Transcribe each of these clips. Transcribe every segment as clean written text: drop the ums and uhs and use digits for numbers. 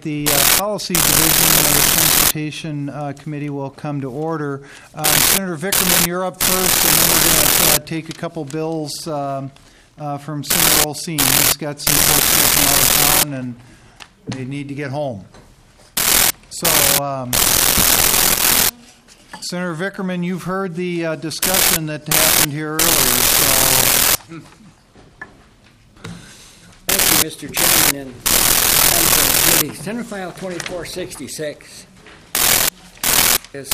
the Policy Division of the Transportation Committee will come to order. Senator Vickerman, you're up first, and then we're going to take a couple bills from Senator Olsine. He's got some folks from out of town, and they need to get home. So, Senator Vickerman, you've heard the discussion that happened here earlier. So. Thank you, Mr. Chairman, and Senate File 2466 is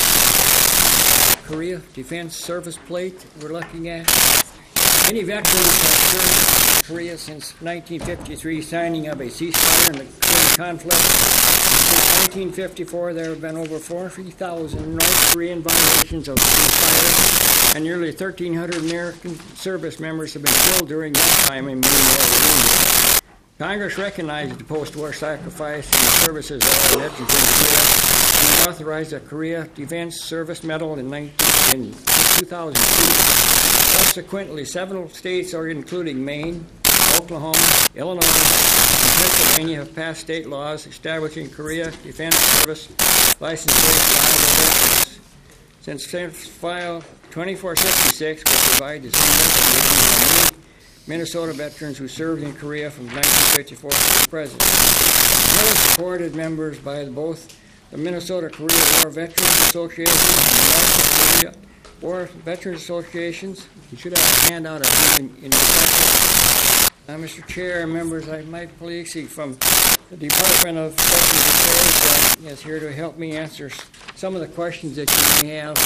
Korea Defense Service Plate we're looking at. Many veterans have served in Korea since 1953, signing of a ceasefire in the Korean conflict. Since 1954, there have been over 40,000 North Korean violations of ceasefire, and nearly 1,300 American service members have been killed during that time in many more. Congress recognized the post-war sacrifice and the services of our veterans in Korea and authorized the Korea Defense Service Medal in 2002. Subsequently, several states, including Maine, Oklahoma, Illinois, and Pennsylvania, have passed state laws establishing Korea Defense Service license plates for honorable veterans. Since Senate File 2466 will provide the same information on Minnesota veterans who served in Korea from 1954 to the present. The bill is supported members by both the Minnesota Korea War Veterans Association and the North Korea War Veterans Associations. You should have a handout of in your section. Mr. Chair, members, Mike Polisi from the Department of Veterans Affairs is here to help me answer some of the questions that you may have.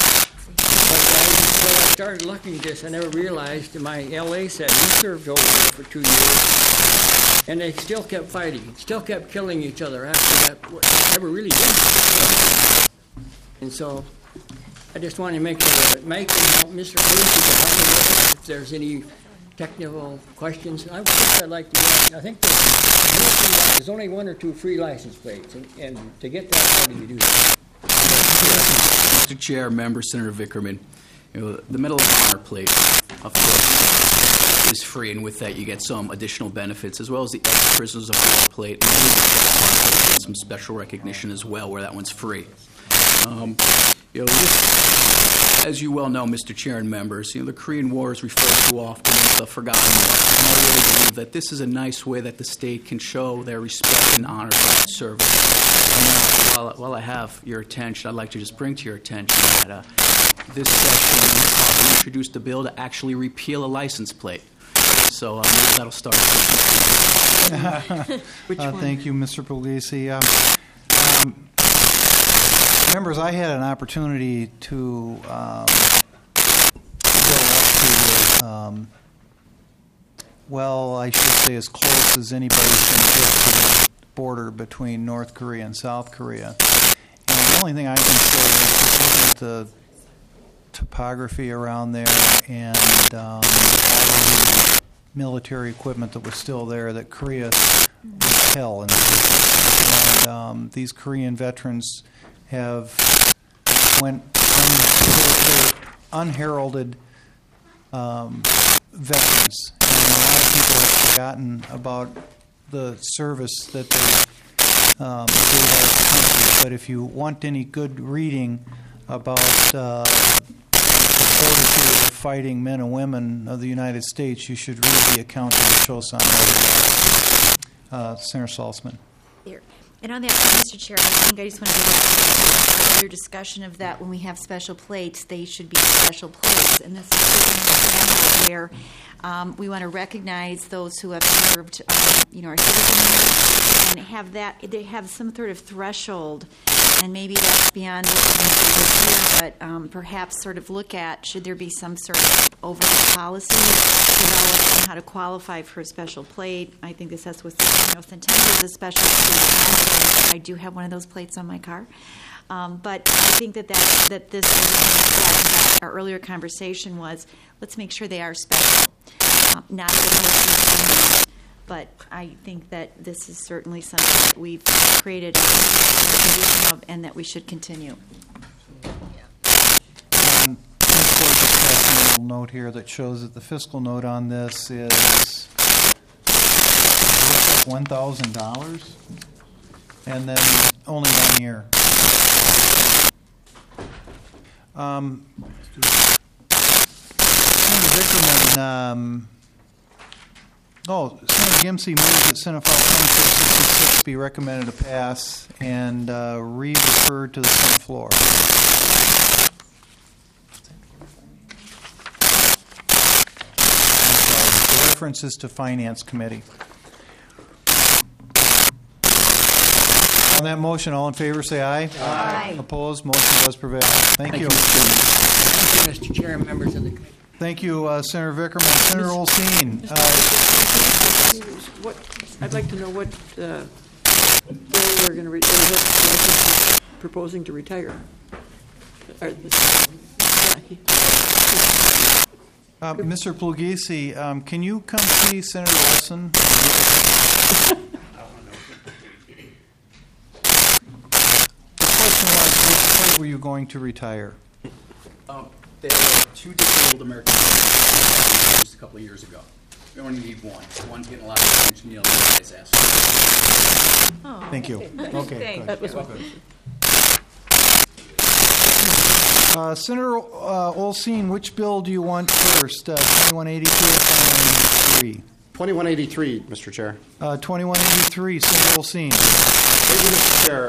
But I started looking at this, I never realized my LA said he served over there for 2 years, and they still kept fighting, still kept killing each other after that. Never really did. And so I just want to make sure that Mike can help Mr. Polisi to help me with it if there's any technical questions. I think I'd like to get, I think there's only 1 or 2 free license plates, and to get that, how do you do that? Mr. Chair, member, Senator Vickerman, the Medal of Honor plate, of course, is free, and with that you get some additional benefits, as well as the ex-prisoners of war plate, and some special recognition as well, where that one's free. As you well know, Mr. Chair and members, the Korean War is referred to often as the forgotten war, and I really believe that this is a nice way that the state can show their respect and honor for that service. And while I have your attention, I'd like to just bring to your attention that this session introduced a bill to actually repeal a license plate. So maybe that'll start. Thank you, Mr. Polisi. Members, I had an opportunity to go up to, I should say as close as anybody can get to the border between North Korea and South Korea. And the only thing I can say is just looking at the topography around there and all of the military equipment that was still there, that Korea was hell in the future. And these Korean veterans have went unheralded veterans, and a lot of people have forgotten about the service that they gave our country. But if you want any good reading about the fortitude of fighting men and women of the United States, you should read the account of the Chosun. Senator Saltzman. Here. And on that point, Mr. Chair, I think I just want to give another discussion of that. When we have special plates, they should be special plates. And this is where we want to recognize those who have served, our citizens, and have that. They have some sort of threshold, and maybe that's beyond what we can do here, but perhaps sort of look at, should there be some sort of overall policy developed on how to qualify for a special plate. I think this has what's intended as a special plate. I do have one of those plates on my car. But I think that this, our earlier conversation was, let's make sure they are special. Not that but I think that this is certainly something that we've created a condition of and that we should continue. A little note here that shows that the fiscal note on this is $1,000. and then only 1 year. Senator Vickerman, Senator Giemse moves that Senate File 2466 be recommended to pass and re-referred to the Senate floor. The reference is to Finance Committee. On that motion, all in favor say aye. Aye. Opposed? Motion does prevail. Thank you. Thank you, Mr. Chair and members of the committee. Thank you, Senator Vickerman. Senator Olsine. I'd like to know what bill we're going to, what proposing to retire. Mr. Pugliese, can you come see Senator Olson? The question was, which plate were you going to retire? There are 2 disabled American veterans just a couple of years ago. We only need one. One's getting a lot of attention, the other guy's asking. Thank you. Okay. That was my question. Senator Olsine, which bill do you want first, 2182 or 2183? 2183, Mr. Chair. 2183, Senator Olsine. Thank you, Mr. Chair.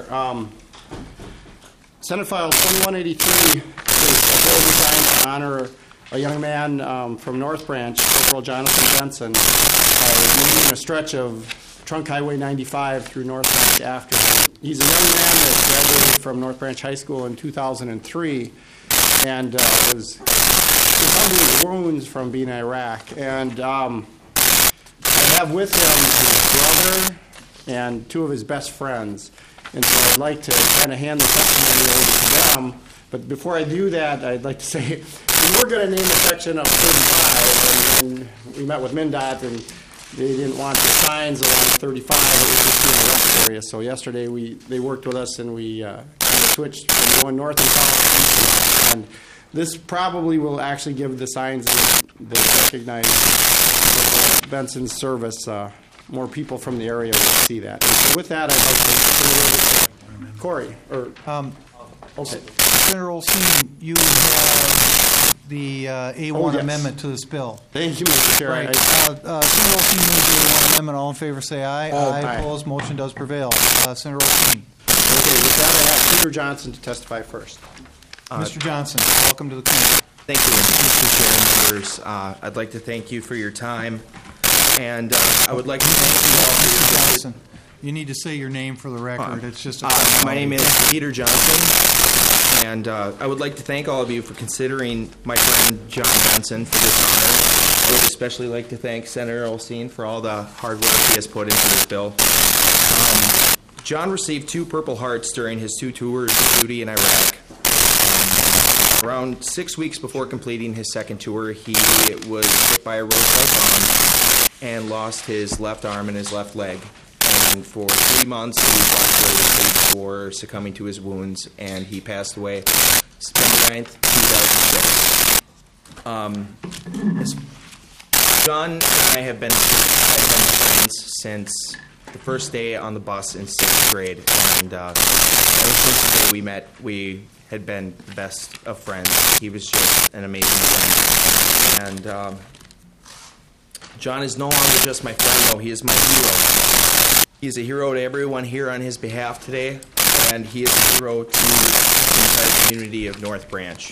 Senate File 2183 is a bill designed to honor a young man from North Branch, Corporal Jonathan Benson, moving a stretch of Trunk Highway 95 through North Branch after him. He's a young man that graduated from North Branch High School in 2003 and was recovering his wounds from being in Iraq. And I have with him his brother and 2 of his best friends. And so I'd like to kind of hand the testimony over to them. But before I do that, I'd like to say we were going to name the section of 35, and we met with MnDOT, and they didn't want the signs along 35. It was just in the rest area. So yesterday they worked with us, and we kind of switched from going north and south. And this probably will actually give the signs that recognize Benson's service. More people from the area will see that. And so with that, I'd like to turn it over to Corey. Okay. Senator Olsine, you have the A1 yes. amendment to this bill. Thank you, Mr. Chair. Right. Senator Olsine moves the A1 amendment. All in favor say aye. Aye. Opposed? Motion does prevail. Senator Olsine. Okay, with that, I ask Peter Johnson to testify first. Mr. Johnson, welcome to the committee. Thank you, Mr. Chair and members. I'd like to thank you for your time, and I would like to thank you all for your Mr. Johnson, you need to say your name for the record. It's just a my name is Peter Johnson, and I would like to thank all of you for considering my friend John Benson for this honor. I would especially like to thank Senator Olsine for all the hard work he has put into this bill. John received 2 Purple Hearts during his 2 tours of duty in Iraq. Around 6 weeks before completing his 2nd tour, he was hit by a roadside bomb and lost his left arm and his left leg. And for 3 months, he was hospitalized before succumbing to his wounds, and he passed away September 9th, 2006. John and I have been friends since the first day on the bus in 6th grade, and ever since the day we met, we had been the best of friends. He was just an amazing friend. And John is no longer just my friend, though. He is my hero. He is a hero to everyone here on his behalf today, and he is a hero to the entire community of North Branch.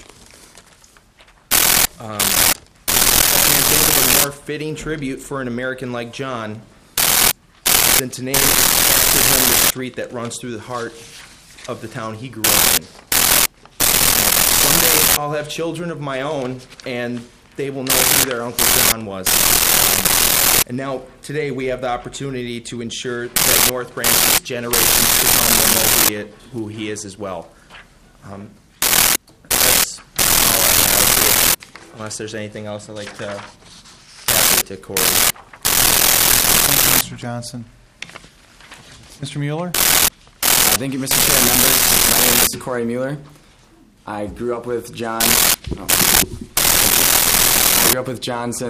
I can't think of a more fitting tribute for an American like John than to name after him the street that runs through the heart of the town he grew up in. Someday I'll have children of my own, and they will know who their Uncle John was. And now, today, we have the opportunity to ensure that North Branch's generations to come will know who he is as well. That's all I have. Unless there's anything else, I'd like to pass it to Corey. Thank you, Mr. Johnson. Mr. Mueller? Thank you, Mr. Chair and members. My name is Corey Mueller. I grew up with John.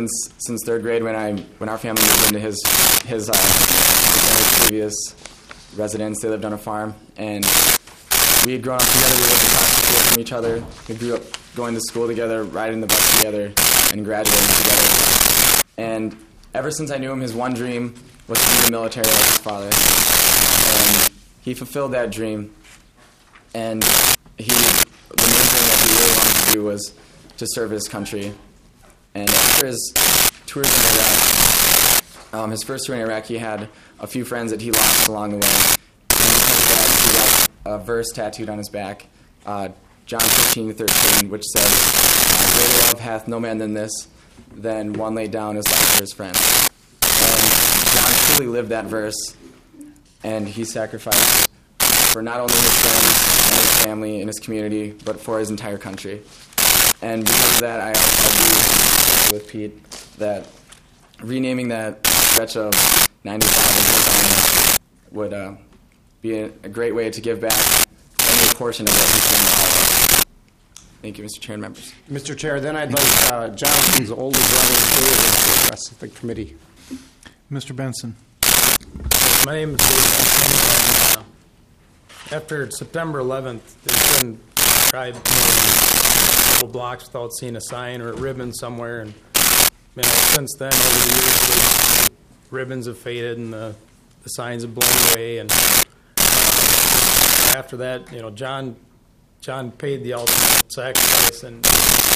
Since 3rd grade when our family moved into his previous residents. They lived on a farm, and we had grown up together. We lived across the street from each other. We grew up going to school together, riding the bus together, and graduating together. And ever since I knew him, his one dream was to be in the military like his father. And he fulfilled that dream. And the main thing that he really wanted to do was to serve his country. And after his tours in Iraq, his first tour in Iraq, he had a few friends that he lost along the way. And because of that, he got a verse tattooed on his back, John 15:13, which says, "Greater love hath no man than this, than one laid down his life for his friends." And John truly lived that verse, and he sacrificed for not only his friends and his family and his community, but for his entire country. And because of that, I agree with Pete that renaming that stretch of 95 in his honor would be a great way to give back any portion of what he's done to all of us. Thank you, Mr. Chair and members. Mr. Chair, then I'd like Jonathan's older brother, David, to address the committee. Mr. Benson. My name is Dave Benson, and after September 11th, they couldn't drive more than a couple blocks without seeing a sign or a ribbon somewhere. And since then, over the years, the ribbons have faded and the signs have blown away. And after that, John paid the ultimate sacrifice, and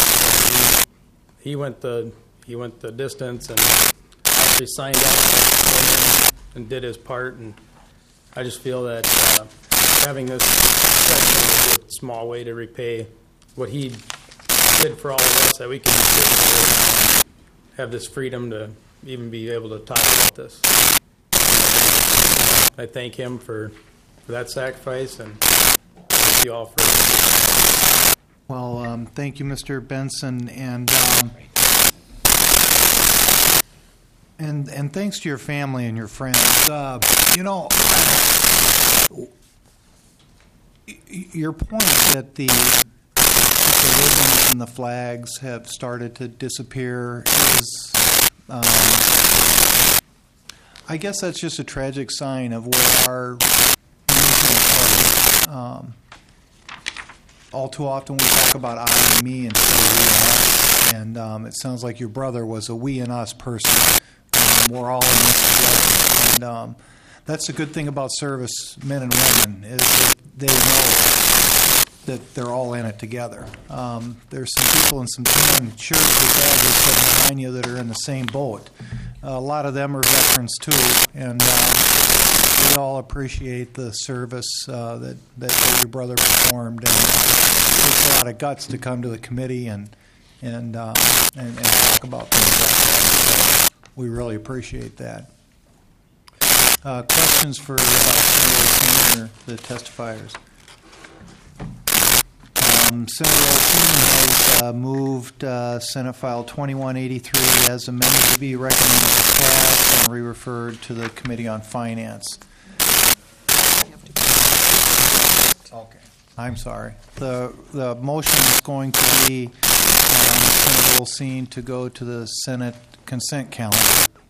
he went the distance and actually signed up and did his part. And I just feel that having this section is a small way to repay what he did for all of us, that we can have this freedom to even be able to talk about this. I thank him for that sacrifice, and thank you all for it. Well, thank you, Mr. Benson, and thanks to your family and your friends. Your point that the ribbons and the flags have started to disappear is, I guess that's just a tragic sign of where our nation is headed. All too often we talk about I and me instead of we and us, and it sounds like your brother was a we and us person. We're all in this together, and that's the good thing about service men and women, is that they know that they're all in it together. There's some people in some tan shirts with badges sitting behind you that are in the same boat. A lot of them are veterans too, and we all appreciate the service that your brother performed. And it takes a lot of guts to come to the committee and talk about things like that. So we really appreciate that. Questions for Senator Olsen or the testifiers? Senator Olsen has moved Senate File 2183 as amended to be recommended to pass and re-referred to the Committee on Finance. Okay. I'm sorry. The motion is going to be Senator Olsen to go to the Senate consent calendar.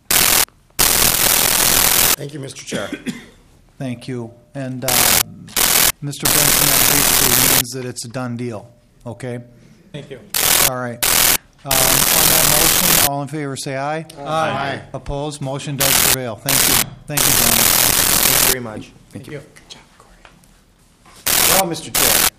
Thank you, Mr. Chair. Thank you. And Mr. Benson, that basically means that it's a done deal, okay? Thank you. All right. On that motion, all in favor say aye. Aye. Opposed? Motion does prevail. Thank you. Thank you, gentlemen. Thank you very much. Thank you. Good job, Corey. Well, Mr. Chair,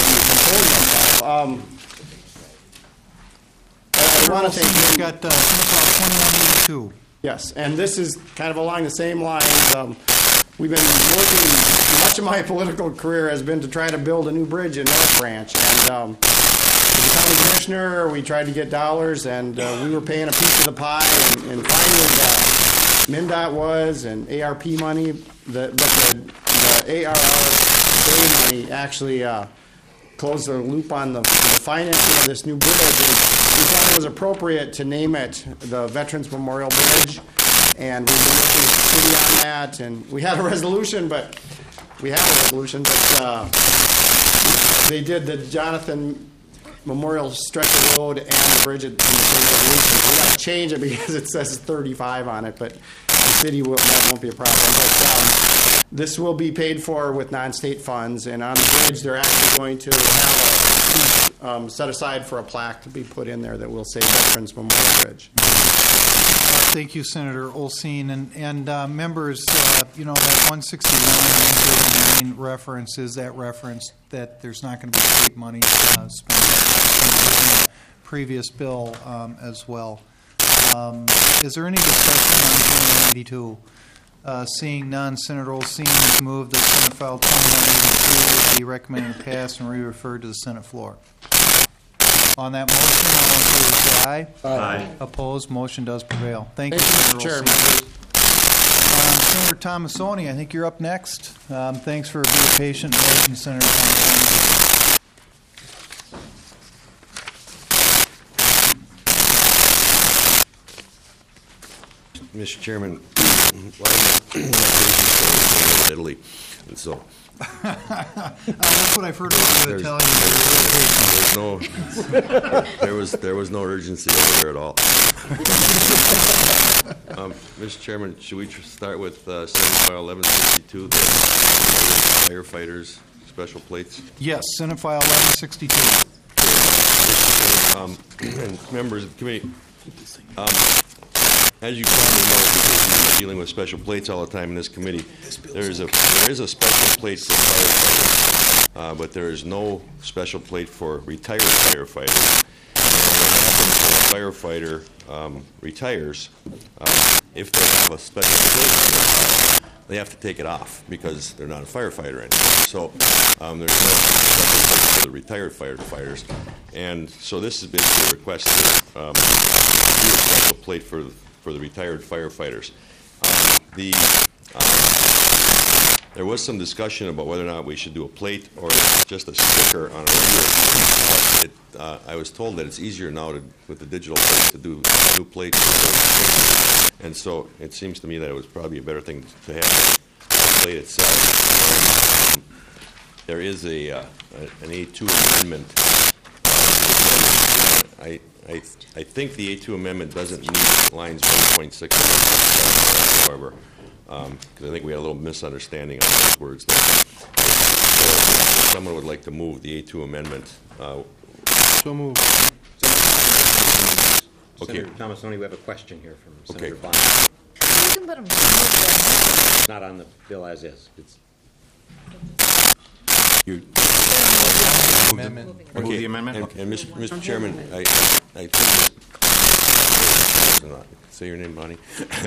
I want to thank you. We've got Senate Bill 2182. Yes, and this is kind of along the same lines. We've been working, much of my political career has been to try to build a new bridge in North Branch. And as a county commissioner, we tried to get dollars, and we were paying a piece of the pie. And finally, MnDOT was, and ARP money, but the ARRA money actually closed the loop on the financing of this new bridge. And we thought it was appropriate to name it the Veterans Memorial Bridge. And we've been working with the city on that, and we had a resolution, but they did the Jonathan Memorial stretch of road and the bridge in the same resolution. We got to change it because it says 35 on it, but city, that won't be a problem. But this will be paid for with non-state funds, and on the bridge, they're actually going to have a piece set aside for a plaque to be put in there that will say Veterans Memorial Bridge. Thank you, Senator Olsine. And members, that 161 main reference is that reference that there's not going to be state money spent in the previous bill as well. Is there any discussion on 8182? Seeing none, Senator Olsine has moved that Senate File 2182 be recommended to pass and re-referred to the Senate floor. On that motion, all in favor say aye. Aye. Opposed, motion does prevail. Thank you, Mr. Senator Chairman. Olsine. Senator Tomassoni, I think you're up next. Thanks for being patient and waiting, Senator Tomassoni. Mr. Chairman, why Italy, and so That's what I've heard about the Italians. there was no urgency over there at all. Mr. Chairman, should we start with Senate File 1162, the firefighters special plates? Yes, Senate File 1162. And members of the committee, as you probably know, because you're dealing with special plates all the time in this committee, there is a special plate for firefighters, but there is no special plate for retired firefighters. And what happens when a firefighter retires, if they have a special plate, they have to take it off because they're not a firefighter anymore. So there's no special plate for the retired firefighters. And so this is basically a request to do a special plate for the retired firefighters. There was some discussion about whether or not we should do a plate or just a sticker on a rear. I was told that it's easier now with the digital plate to do new plates. And so it seems to me that it was probably a better thing to have the plate itself. There is an A2 amendment. I think the A2 amendment doesn't need lines 1.6, however, because I think we had a little misunderstanding on those words there. So if someone would like to move the A2 amendment. So moved. Okay. Senator Tomassoni, we have a question here from Senator Bond. You can let them know. It's not on the bill as is. It's Amendment. Move the amendment? And Mr. Chairman, I think say your name, Bonnie.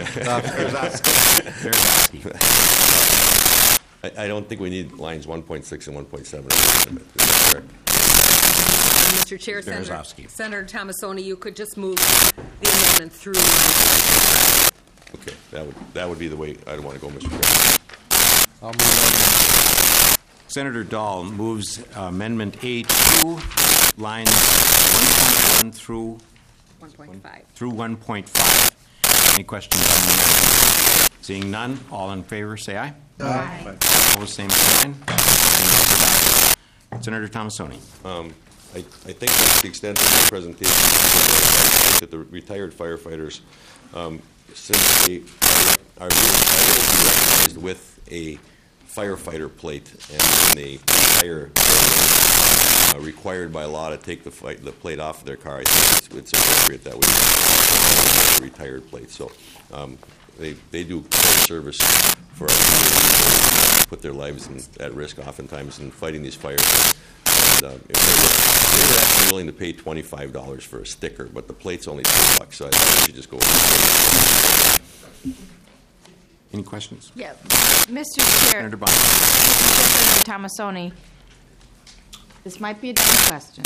I don't think we need lines 1.6 and 1.7. Correct? Mr. Chair, Senator Tomassoni, you could just move the amendment through. Okay, that would be the way I'd want to go, Mr. Chairman. I'll move Senator Dahl moves Amendment A2, lines 1.1 through 1.5. Through 1.5. Any questions on the amendment? Seeing none, all in favor say aye. Aye. Opposed, same sign. Senator Tomassoni. I think that's the extent of the presentation. I think that the retired firefighters, since they are recognized with a firefighter plate and they retire, required by law to take the plate off of their car, I think it's appropriate that we have a retired plate. So they do great service for our community, put their lives at risk oftentimes in fighting these fires. And if they were actually willing to pay $25 for a sticker, but the plate's only $2, so I think we should just go with the plate. Any questions? Yeah, Mr. Chair. Senator Bond. Senator Tomassoni, this might be a dumb question.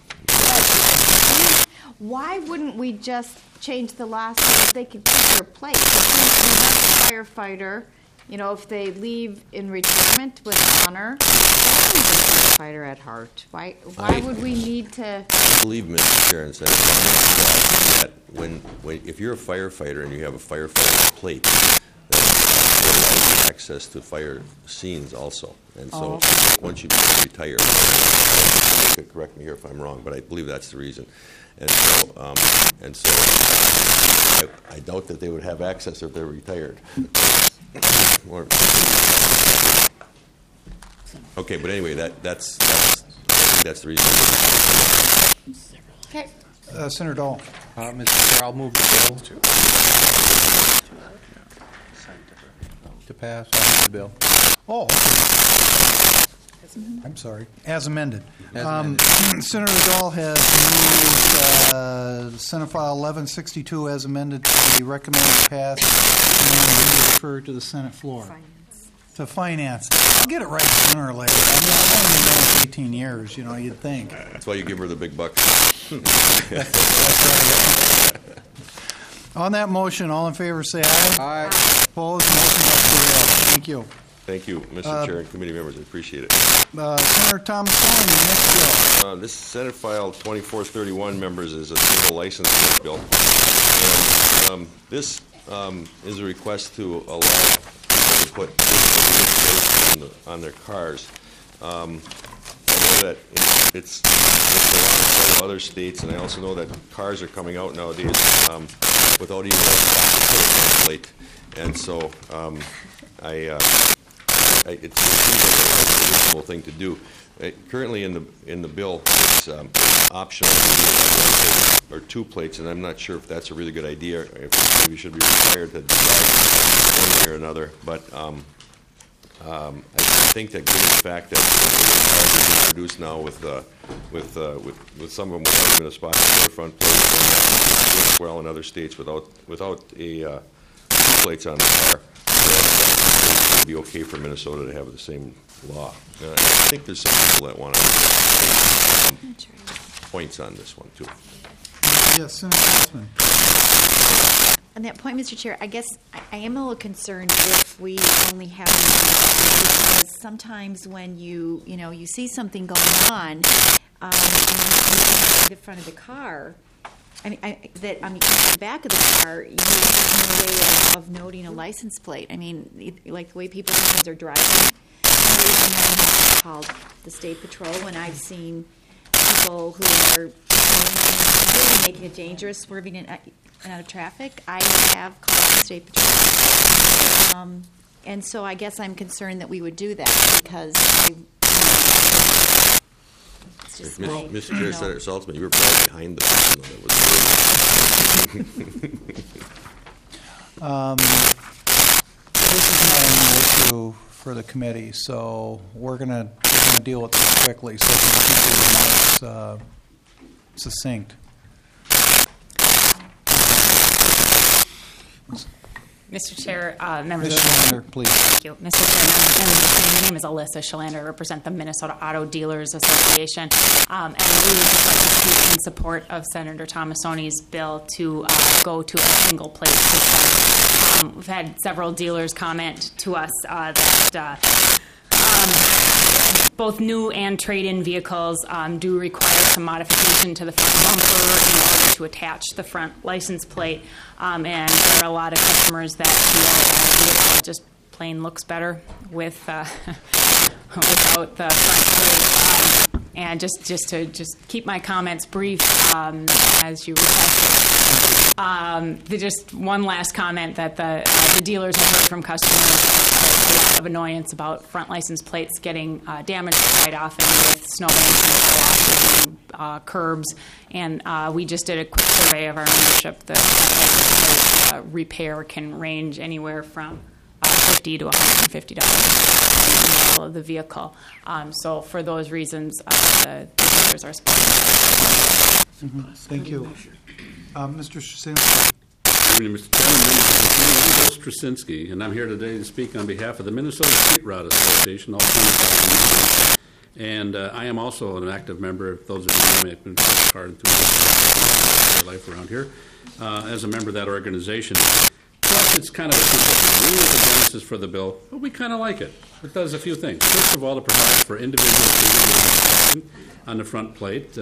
Why wouldn't we just change the law so that they could keep their place? Since we have a firefighter, if they leave in retirement with honor, they're always a firefighter at heart. Why would we need to? I believe Mr. Chair and Senator that if you're a firefighter and you have a firefighter plate, that access to fire scenes also. And so, Oh, okay. once you become retired, you could correct me here if I'm wrong, but I believe that's the reason. And so, I doubt that they would have access if they're retired. Or- Okay, but anyway, that's the reason. Okay. Senator Dahl. Mr. Chair, I'll move the bill to pass the bill. Oh, okay. I'm sorry. As amended. Senator Dahl has moved Senate File 1162 as amended to be recommended to pass and be referred to the Senate floor. To finance. I'll get it right sooner or later. I mean, I've only been doing it 18 years, you'd think. That's why you give her the big bucks. On that motion, all in favor say aye. Aye. Opposed, motion does carry. Thank you. Thank you, Mr. Chair and committee members. I appreciate it. Senator Thomasoni, next bill. This Senate File 2431, members, is a single license plate bill. And, this is a request to allow people to put digital on their cars. I know that it's allowed in several other states, and I also know that cars are coming out nowadays without even a plate. And so it seems like a reasonable thing to do. Currently in the bill, it's optional to do or two plates, and I'm not sure if that's a really good idea. If maybe should be required to decide one way or another. But I think that given the fact that cars are being produced now with some of them without even a spot for the front plate, and works well in other states without a two plates on the car. It would be okay for Minnesota to have the same law. I think there's some people that want to make points on this one too. Yes, Senator Councilman. On that point, Mr. Chair, I guess I am a little concerned if we only have because sometimes when you see something going on, and you see the front of the car. On the back of the car, you have no way of noting a license plate. I mean, like the way people sometimes are driving. I've called the State Patrol when I've seen people who are really making it dangerous, swerving in and out of traffic. I have called the State Patrol. And so I guess I'm concerned that we would do that because it's just Mr. Chair, Senator Saltzman, you were probably behind the person that was This is not an issue for the committee, so we're going to deal with this quickly so we can keep the remarks succinct. Mr. Chair, members Ms. of Schalander, please. Thank you. Mr. Chair, members of the committee, my name is Alyssa Schalander. I represent the Minnesota Auto Dealers Association. And we would just like to speak in support of Senator Thomasoni's bill to go to a single plate system. We've had several dealers comment to us that both new and trade-in vehicles do require some modification to the front bumper in order to attach the front license plate. And there are a lot of customers that feel the vehicle just plain looks better with without the front plate. And just to keep my comments brief, as you requested. Just one last comment that the dealers have heard from customers a lot of annoyance about front license plates getting damaged quite often with snowbanks and curbs. And we just did a quick survey of our membership. The license plate repair can range anywhere from $50 to $150 of the vehicle. So for those reasons, the dealers are supporting. Thank you. Mr. Straczynski. Good evening, Mr. Chairman. I'm Bill Straczynski, and I'm here today to speak on behalf of the Minnesota Street Route Association, all 25. And I am also an active member. Those of you who know me, I've been playing car enthusiast my life around here as a member of that organization. Plus, it's kind of a simple thing. We were the genesis for the bill, but we kind of like it. It does a few things. First of all, it provides for individual on the front plate.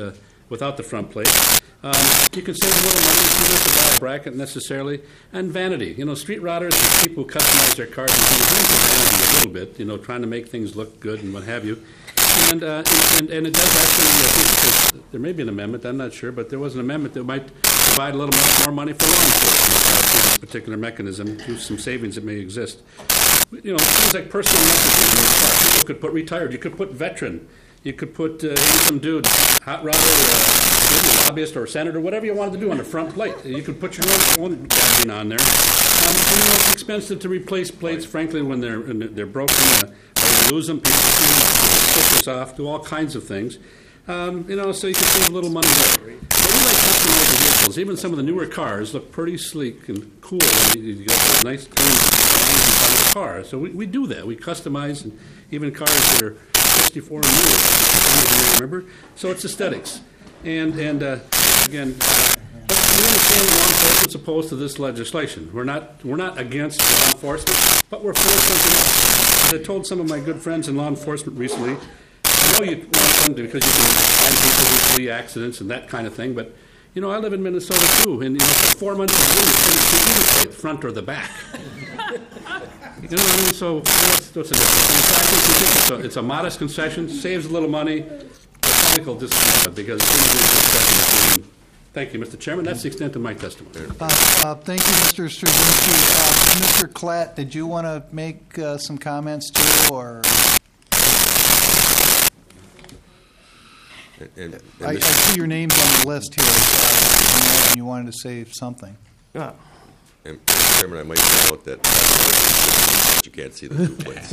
without the front plate. You can save a little money if you don't have to buy a bracket necessarily. And vanity. Street routers and people who customize their cars and things bring to vanity a little bit, trying to make things look good and what have you. And it does actually, I think there may be an amendment, I'm not sure, but there was an amendment that might provide a little more money for law enforcement through this particular mechanism, through some savings that may exist. Things like personal messages in your car. People could put retired, you could put veteran, you could put some dude, hot rodder, lobbyist or senator, whatever you wanted to do on the front plate. You could put your own badging on there. And it's expensive to replace plates, frankly, when they're broken, or you lose them, people push this off, do all kinds of things. So you can save a little money there. But we like customized vehicles. Even some of the newer cars look pretty sleek and cool. You got a nice clean lines in front of the car. So we do that. We customize, and even cars that are 64 and newer, remember? So it's aesthetics. And again, but we understand law enforcement's opposed to this legislation. We're not against law enforcement, but we're for something else. As I told some of my good friends in law enforcement recently, I know you want them to because you can find people who flee accidents and that kind of thing, but I live in Minnesota too, and for 4 months of the year, you couldn't see either plate, the front or the back. So what's the difference? In fact, it's a modest concession, saves a little money. Technical discussion because thank you, Mr. Chairman. That's the extent of my testimony. Thank you, Mr. Straczynski. Mr. Klatt, did you want to make some comments too, or? I see your name's on the list here, and you wanted to say something. And Mr. Chairman, I might point out that you can't see the two plates.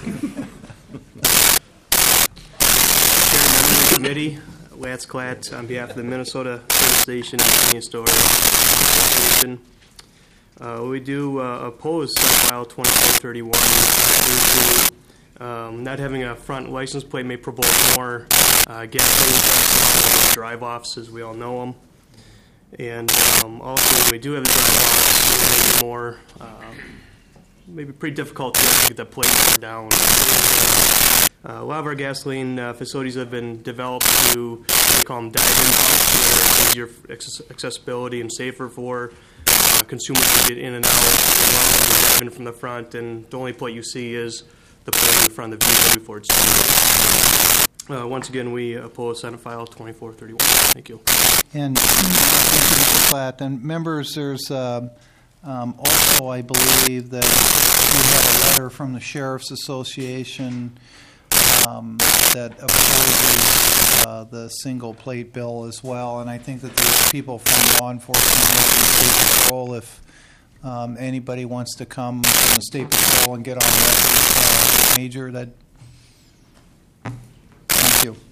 Committee, Lance Klatt, on behalf of the Minnesota Service Station and Convenience Store Association. We do oppose File 2431 due to not having a front license plate may provoke more gasoline drive-offs, as we all know them. And also, when we do have the drive-offs, it may be more, maybe pretty difficult to get the plate down. A lot of our gasoline facilities have been developed to, we call them dive-in pumps, where it's easier accessibility and safer for consumers to get in and out driving from the front, and the only plate you see is the plate in the front of the vehicle before it's done. Once again, we oppose Senate File 2431. Thank you. And thank you, Mr. Klatt. And members, there's also, I believe, that we had a letter from the Sheriff's Association that opposes the single plate bill as well, and I think that there's people from law enforcement and state patrol. If anybody wants to come from the state patrol and get on record, Major, that. Thank you.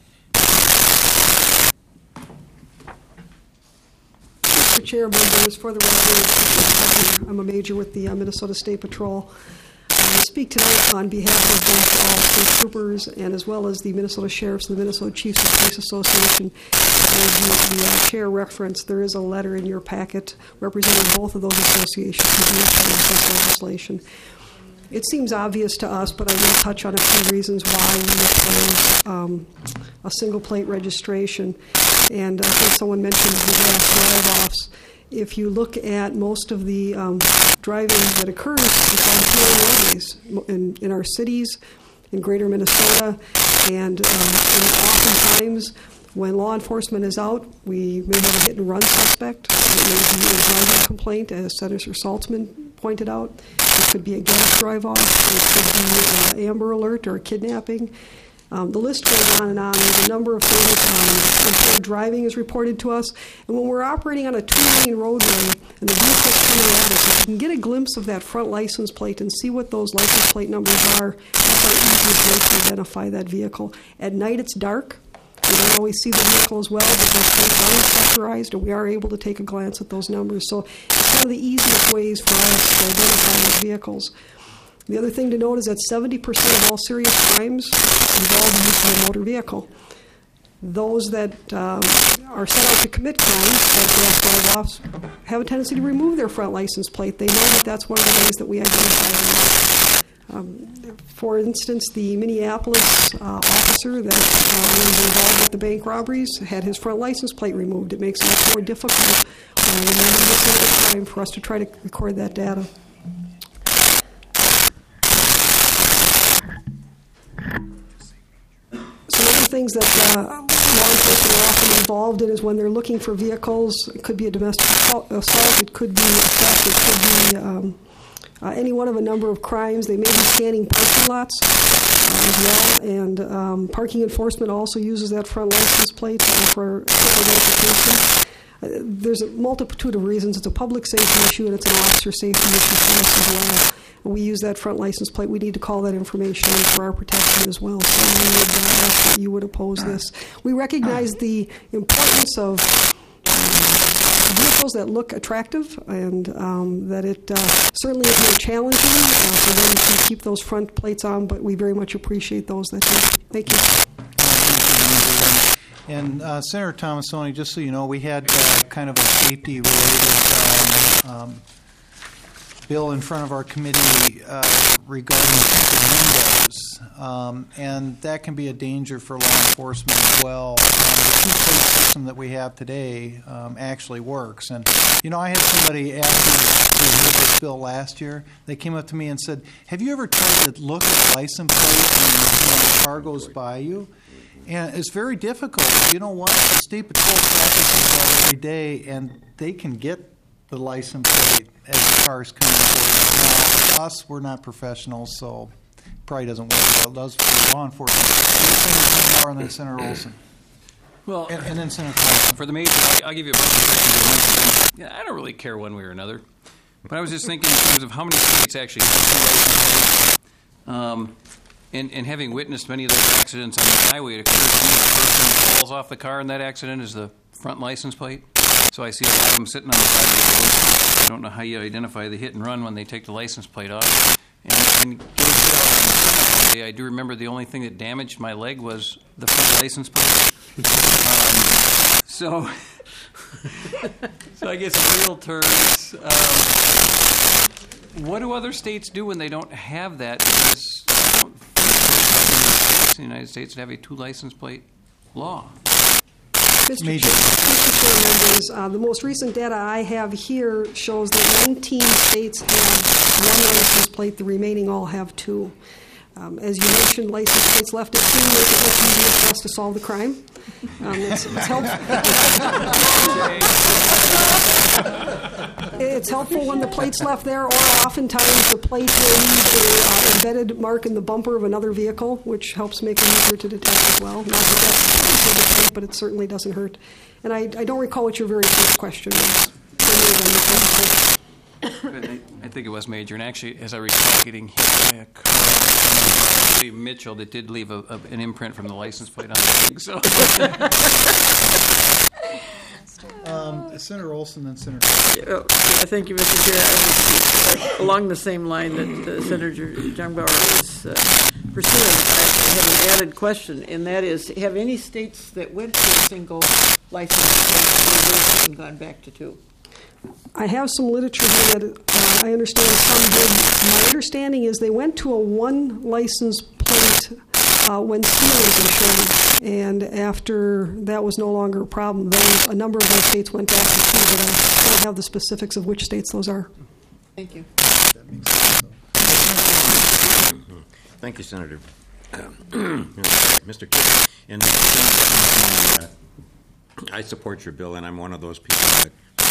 Mr. Chair, members, for the record, I'm a major with the Minnesota State Patrol. I speak tonight on behalf of both all state troopers and as well as the Minnesota Sheriffs and the Minnesota Chiefs of Police Association. As the chair referenced, there is a letter in your packet representing both of those associations who do this legislation. It seems obvious to us, but I will touch on a few reasons why we oppose a single plate registration. And I think someone mentioned the gas drive-offs. If you look at most of the driving that occurs on roadways in our cities, in greater Minnesota, and oftentimes when law enforcement is out, we may have a hit-and-run suspect. It may be a driving complaint, as Senator Saltzman pointed out. It could be a gas drive-off. It could be an Amber Alert or a kidnapping. The list goes on and on. There's a number of things. Impaired driving is reported to us. And when we're operating on a two-lane roadway and the vehicle's coming at us, if you can get a glimpse of that front license plate and see what those license plate numbers are, that's our easiest way to identify that vehicle. At night, it's dark. We don't always see the vehicle as well, but those plates are sectorized, and we are able to take a glance at those numbers. So it's one of the easiest ways for us to identify those vehicles. The other thing to note is that 70% of all serious crimes involve the use of a motor vehicle. Those that are set out to commit crimes, like gas drive-offs, have a tendency to remove their front license plate. They know that that's one of the ways that we identify them. For instance, the Minneapolis officer that was involved with the bank robberies had his front license plate removed. It makes it much more difficult when we get to time for us to try to record that data. Some other things that law enforcement are often involved in is when they're looking for vehicles. It could be a domestic assault, it could be a theft, it could be any one of a number of crimes. They may be scanning parking lots as well, and parking enforcement also uses that front license plate for identification. There's a multitude of reasons. It's a public safety issue and it's an officer safety issue for us as well. We use that front license plate. We need to call that information in for our protection as well. So we would ask that you would oppose this. We recognize the importance of vehicles that look attractive, and that it certainly is more challenging for them to keep those front plates on, but we very much appreciate those that do. Thank you. And Senator Tomassoni, just so you know, we had kind of a safety-related bill in front of our committee regarding windows, and that can be a danger for law enforcement as well. The two-plate system that we have today actually works. And, you know, I had somebody ask me to move this bill last year. They came up to me and said, have you ever tried to look at the license plate when a car goes by you? And it's very difficult. You know what? The State Patrol practices that every day, and they can get the license plate as the car's coming forward. Now, us, we're not professionals, so it probably doesn't work, but it does for law enforcement. Senator Moore and then Senator Olson. Well, and then Senator Thompson. For the major, I'll give you a bunch of questions. Yeah, I don't really care one way or another. But I was just thinking in terms of how many states actually have two license plates. And having witnessed many of those accidents on the highway, it occurs to me the person who falls off the car in that accident is the front license plate. So I see a lot of them sitting on the side of the road. I don't know how you identify the hit and run when they take the license plate off. And getting hit on I do remember the only thing that damaged my leg was the front license plate. So I guess in real terms, what do other states do when they don't have that? Because I don't think in the United States have a two license plate law. Mr. Chair, members, the most recent data I have here shows that 19 states have one license plate. The remaining all have two. As you mentioned, license plates left at two make it much easier for us to solve the crime. It's helpful. It's helpful when the plate's left there, or oftentimes the plate will leave an embedded mark in the bumper of another vehicle, which helps make it easier to detect as well. Not that that's the plate, but it certainly doesn't hurt. And I don't recall what your very first question was. I think it was Major, and actually, as I recall, getting hit by a car, Mitchell, that did leave an imprint from the license plate on the thing. So, Senator Olson, then Senator. Thank you, Mr. Chair. Along the same line that Senator Jungbauer was pursuing, I have an added question, and that is: have any states that went to a single license plate reversed and gone back to two? I have some literature here that I understand some did. My understanding is they went to a one license plate when stealing insured, and after that was no longer a problem, a number of those states went back to two, but I don't have the specifics of which states those are. Thank you. Thank you, Senator. Mr. Chair, I support your bill, and I'm one of those people that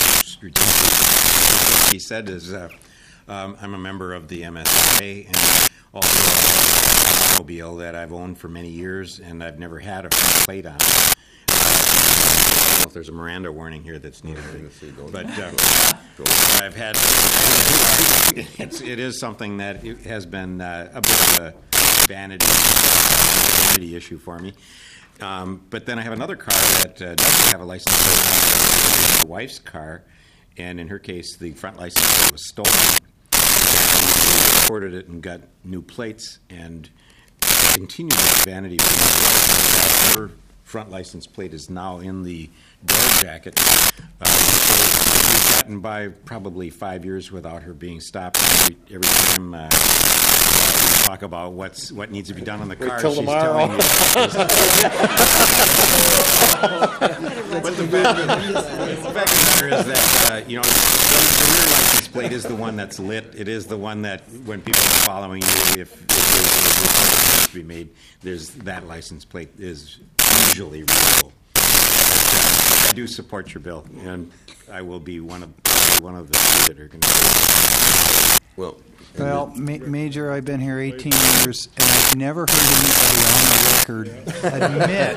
he said is I'm a member of the MSA and also an automobile that I've owned for many years, and I've never had a front plate on it. I don't know if there's a Miranda warning here that's needed, but I've had. It is something that has been a bit of a vanity issue for me. But then I have another car that doesn't have a license plate on it. My wife's car, and in her case, the front license plate was stolen. And we reported it and got new plates, and continued with vanity. Her front license plate is now in the door jacket. So we've gotten by probably 5 years without her being stopped. Every time talk about what needs to be done on the car. till She's tomorrow. telling you. But the fact of the matter is that, the rear license plate is the one that's lit. It is the one that, when people are following you, if there's to be made, that license plate is usually readable. I do support your bill, and I will be one of the few that are going to. Well, Major, I've been here 18 years, and I've never heard anybody on the record admit.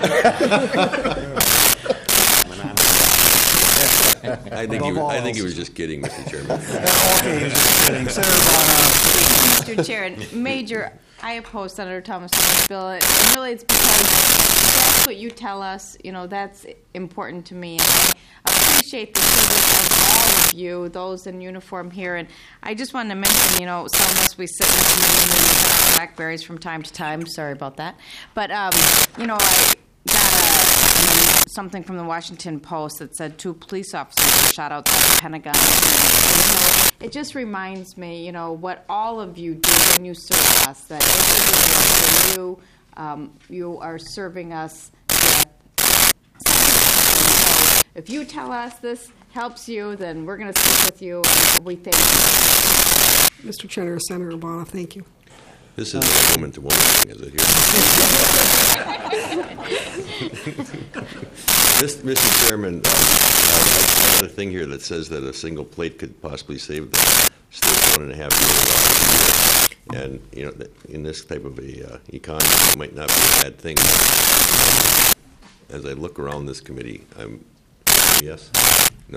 I think he was just kidding, Mr. Chairman. Okay, he was just kidding. Senator Bonner. Mr. Chair, Major, I oppose Senator Thomasoni's bill, and really it's because that's what you tell us. That's important to me. And I appreciate the service of all of you, those in uniform here. And I just wanted to mention, some of us, we sit in the committee and we look at blackberries from time to time. Sorry about that. But, I got something from the Washington Post that said 2 police officers were shot outside the Pentagon. It just reminds me, what all of you do when you serve us, that every day you are serving us. So if you tell us this helps you, then we're going to stick with you, and we thank you. Mr. Chenery, Senator Bonner, thank you. This is a woman-to-woman thing, is it here? Mr. Chairman, I have a thing here that says that a single plate could possibly save the state $1.5 million. And, in this type of a economy, it might not be a bad thing. As I look around this committee, yes? No?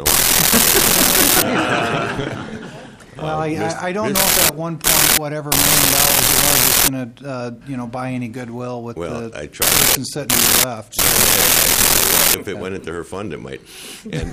Well, I don't know if at one point, whatever $1 million it was going to, buy any goodwill with the person sitting to the left. If it went into her fund, it might. And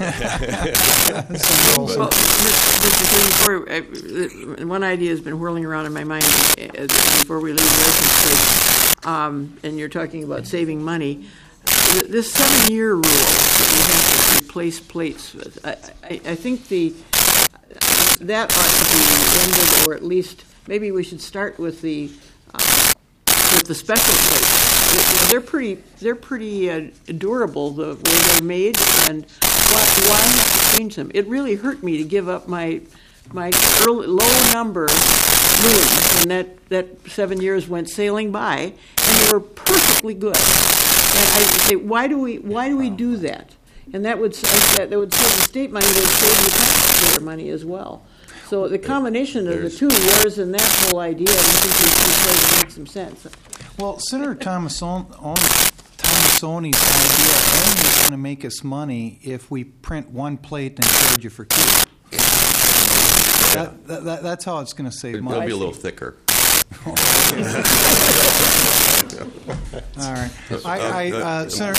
one idea has been whirling around in my mind before we leave license plate, and you're talking about saving money. This 7-year rule that we have to replace plates with, I think that ought to be ended, or at least maybe we should start with the special plates. They're pretty durable the way they're made, and why have to change them? It really hurt me to give up my low number moons, and that 7 years went sailing by, and they were perfectly good. And I say, why do we do that? And that would save the state money, that would save the taxpayer money as well. So the combination of the 2 years and that whole idea, I think it makes some sense. Well, Senator Thomasoni's idea only is going to make us money if we print 1 plate and charge you for 2. That's how it's going to save money. It'll be a little thicker. All right. Senator.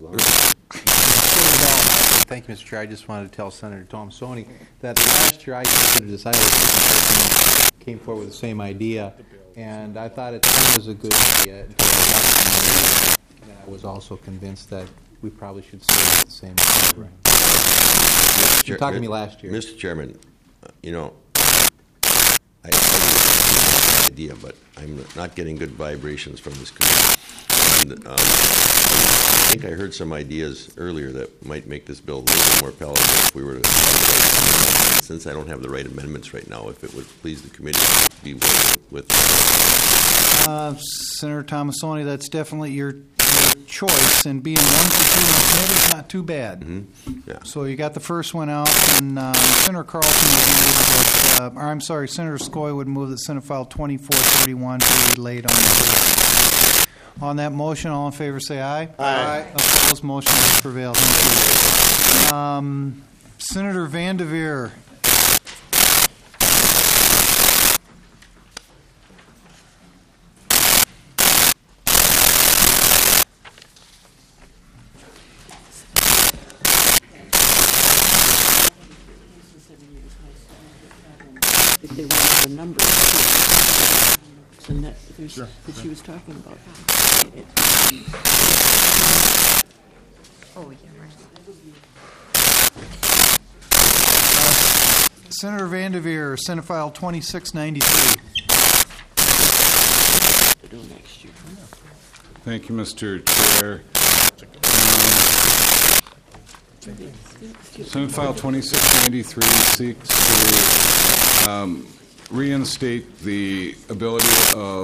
Thank you, Mr. Chair. I just wanted to tell Senator Thomasoni that last year I considered this. I came forward with the same idea, and I thought it was a good idea until I got some money, and I was also convinced that we probably should stay at the same time. You're talking to me last year. Mr. Chairman, I have an idea, but I'm not getting good vibrations from this committee. And, I think I heard some ideas earlier that might make this bill a little bit more palatable if we were to, since I don't have the right amendments right now, if it would please the committee to be working with. Senator Thomasoni, that's definitely your choice, and being 1 for 2 in the committee is not too bad. Mm-hmm. Yeah. So you got the first one out, and Senator Carlson would move that, Senator Skoye would move that Senate File 2431 be laid on the table. On that motion, all in favor say aye. Aye. Opposed, motion has prevailed. Thank you. Senator Van de Veer. If they wanted the numbers, and that she was talking about. Oh, yeah, right. Senator Van de Veer, Senate File 2693. next year. Thank you, Mr. Chair. Senate File 2693 seeks to reinstate the ability of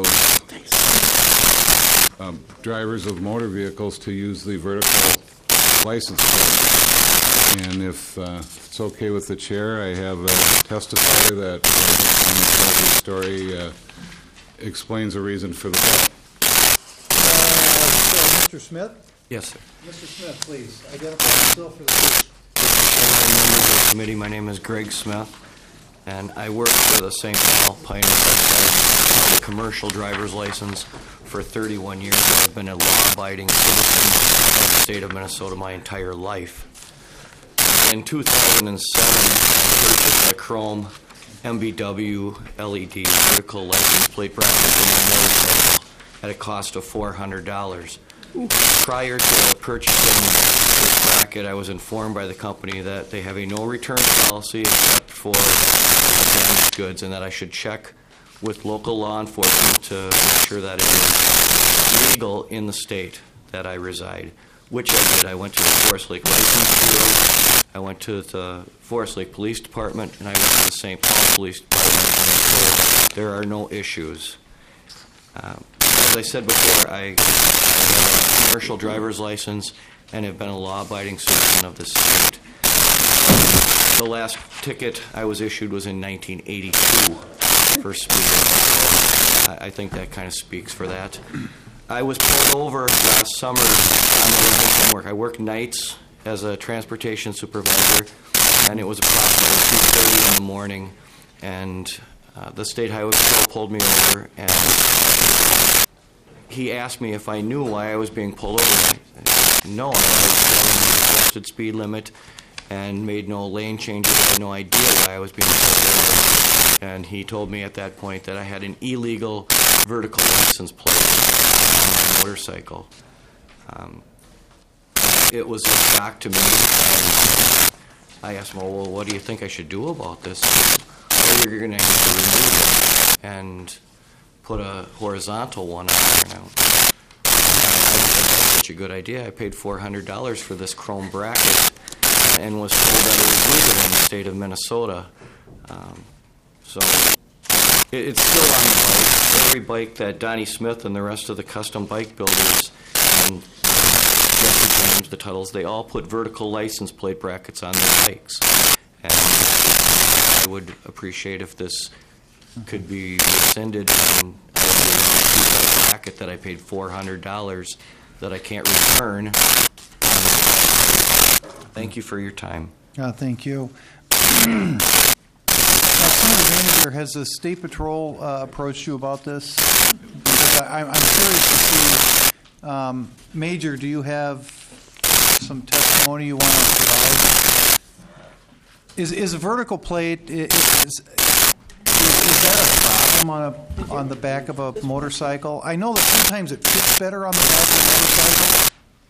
drivers of motor vehicles to use the vertical license plate. And if it's okay with the chair, I have a testifier that the story explains the reason for the bill. Mr. Smith? Yes, sir. Mr. Smith, please identify yourself for the first. Members of the committee, my name is Greg Smith, and I work for the St. Paul Pioneer Website, a commercial driver's license for 31 years. I've been a law-abiding citizen of the state of Minnesota my entire life. In 2007, I purchased a chrome MBW LED vertical license plate bracket for my motorcycle at a cost of $400. Prior to purchasing this bracket, I was informed by the company that they have a no return policy except for damaged goods, and that I should check with local law enforcement to make sure that it is legal in the state that I reside, which I did. I went to the Forest Lake License Bureau, I went to the Forest Lake Police Department, and I went to the St. Paul Police Department, and there are no issues. As I said before, I have a commercial driver's license and have been a law-abiding citizen of this state. The last ticket I was issued was in 1982 for speeding. I think that kind of speaks for that. I was pulled over last summer on my way home from work. I work nights as a transportation supervisor, and it was approximately 2:30 in the morning, and the State Highway Patrol pulled me over, and he asked me if I knew why I was being pulled over. I said, no, I was driving the requested speed limit and made no lane changes. I had no idea why I was being pulled over. And he told me at that point that I had an illegal vertical license plate on my motorcycle. It was a shock to me. And I asked him, well, what do you think I should do about this? Well, you're going to have to remove it and put a horizontal one on there now. I don't think that's such a good idea. I paid $400 for this chrome bracket and was told that it was legal in the state of Minnesota. So it's still on the bike. Every bike that Donnie Smith and the rest of the custom bike builders and Jesse James, the Tuttles, they all put vertical license plate brackets on their bikes. And I would appreciate if this could be rescinded and a bracket that I paid $400 that I can't return. Thank you for your time. Thank you. Senator Manager, has the State Patrol approached you about this? Because I'm curious to see, Major, do you have some testimony you want to provide? Is a vertical plate, is that a problem on the back of a motorcycle? I know that sometimes it fits better on the back of a motorcycle.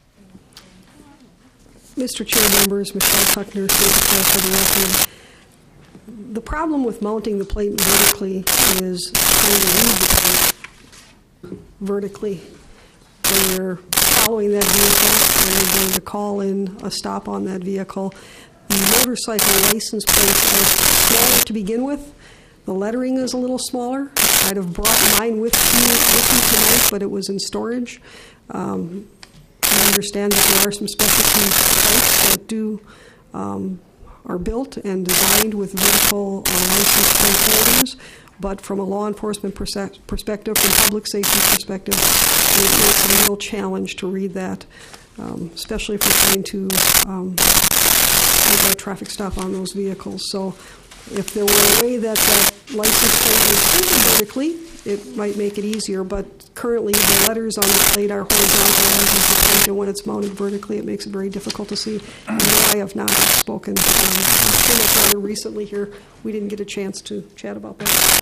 Mr. Chair, members, Michelle Tuckner, for the record. The problem with mounting the plate vertically is trying to read the plate vertically. When you're following that vehicle and you're going to call in a stop on that vehicle, the motorcycle license plates are smaller to begin with. The lettering is a little smaller. I'd have brought mine with me tonight, but it was in storage. I understand that there are some specialty plates that are built and designed with vertical license plate holders, but from a law enforcement perspective, from public safety perspective, it makes a real challenge to read that, especially if we're trying to make a traffic stop on those vehicles. So if there were a way that license plate was printed vertically, it might make it easier, but currently the letters on the plate are horizontal, and when it's mounted vertically, it makes it very difficult to see. And I have not spoken rather recently here. We didn't get a chance to chat about that.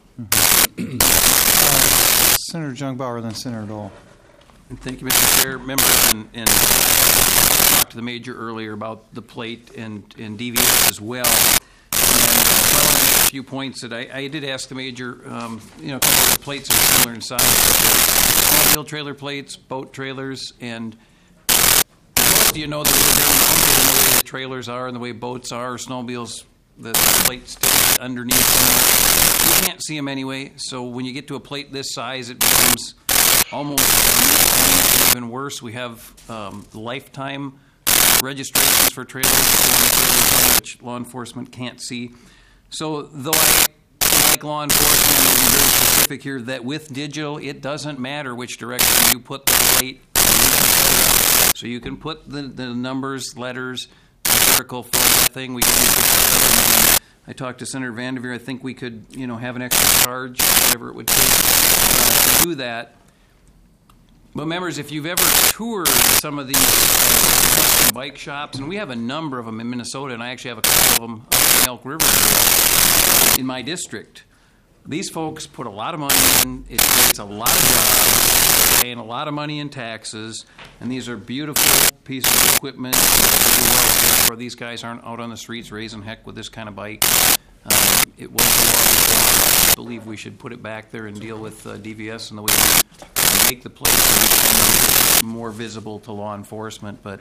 Senator Jungbauer, then Senator Dole. Thank you, Mr. Chair. Members, and I talked to the Major earlier about the plate and DVS as well. And while I'm few points that I did ask the major, you know, a couple of the plates are similar in size. Snowmobile trailer plates, boat trailers, and most of you know that the way the trailers are and the way boats are, or snowmobiles, the plates underneath them. You can't see them anyway, so when you get to a plate this size, it becomes almost even worse. We have lifetime registrations for trailers, which law enforcement can't see. So though I like law enforcement, I'm being very specific here that with digital, it doesn't matter which direction you put the plate. So you can put the numbers, letters, vertical for that thing. We can. I talked to Senator Vanderveer. I think we could, you know, have an extra charge, whatever it would take to do that. But members, if you've ever toured some of these custom bike shops, and we have a number of them in Minnesota, and I actually have a couple of them up in Elk River in my district. These folks put a lot of money in. It takes a lot of jobs, paying a lot of money in taxes, and these are beautiful pieces of equipment where these guys aren't out on the streets raising heck with this kind of bike. It was a law before. I believe we should put it back there and deal with DVS and the way we make the place more visible to law enforcement. But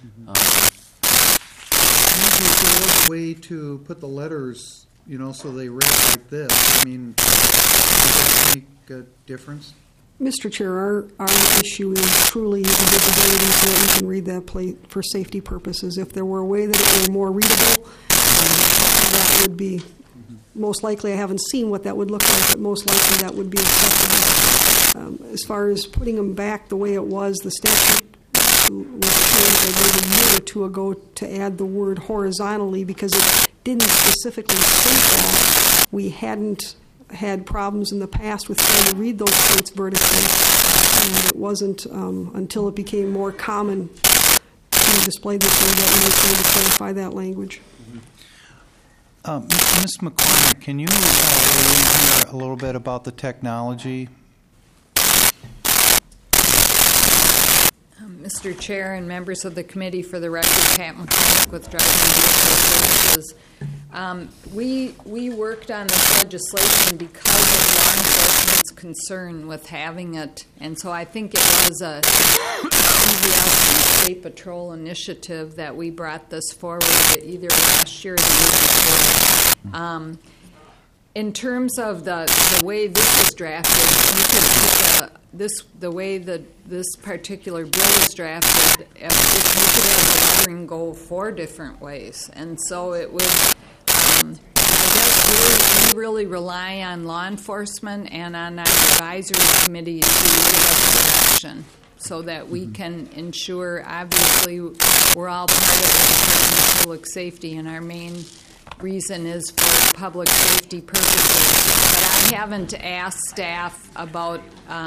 a way to put the letters, you know, so they read like this. I mean, does that make a difference? Mr. Chair, our issue is truly the visibility so that we can read that plate for safety purposes. If there were a way that it were more readable, that would be most likely. I haven't seen what that would look like, but most likely that would be acceptable. As far as putting them back the way it was, the statute was changed, I believe, a year or two ago to add the word horizontally because it didn't specifically state that. We hadn't had problems in the past with trying to read those plates vertically, and it wasn't until it became more common to display this way that we were trying to clarify that language. Ms. McCormick, can you weigh in here a little bit about the technology? Mr. Chair and members of the committee, for the record, Pat McCormick with Driving Vehicle Services. We worked on this legislation because of law enforcement's concern with having it, and so I think it was a State Patrol initiative that we brought this forward either last year or the year before. In terms of the way this was drafted, you could put the way that this particular bill is drafted, if you could have the lettering go 4 different ways, and so it would. I guess we really rely on law enforcement and on our advisory committee to give us direction so that we can ensure, obviously, we're all part of the Department of Public Safety, and our main reason is for public safety purposes. But I haven't asked staff about,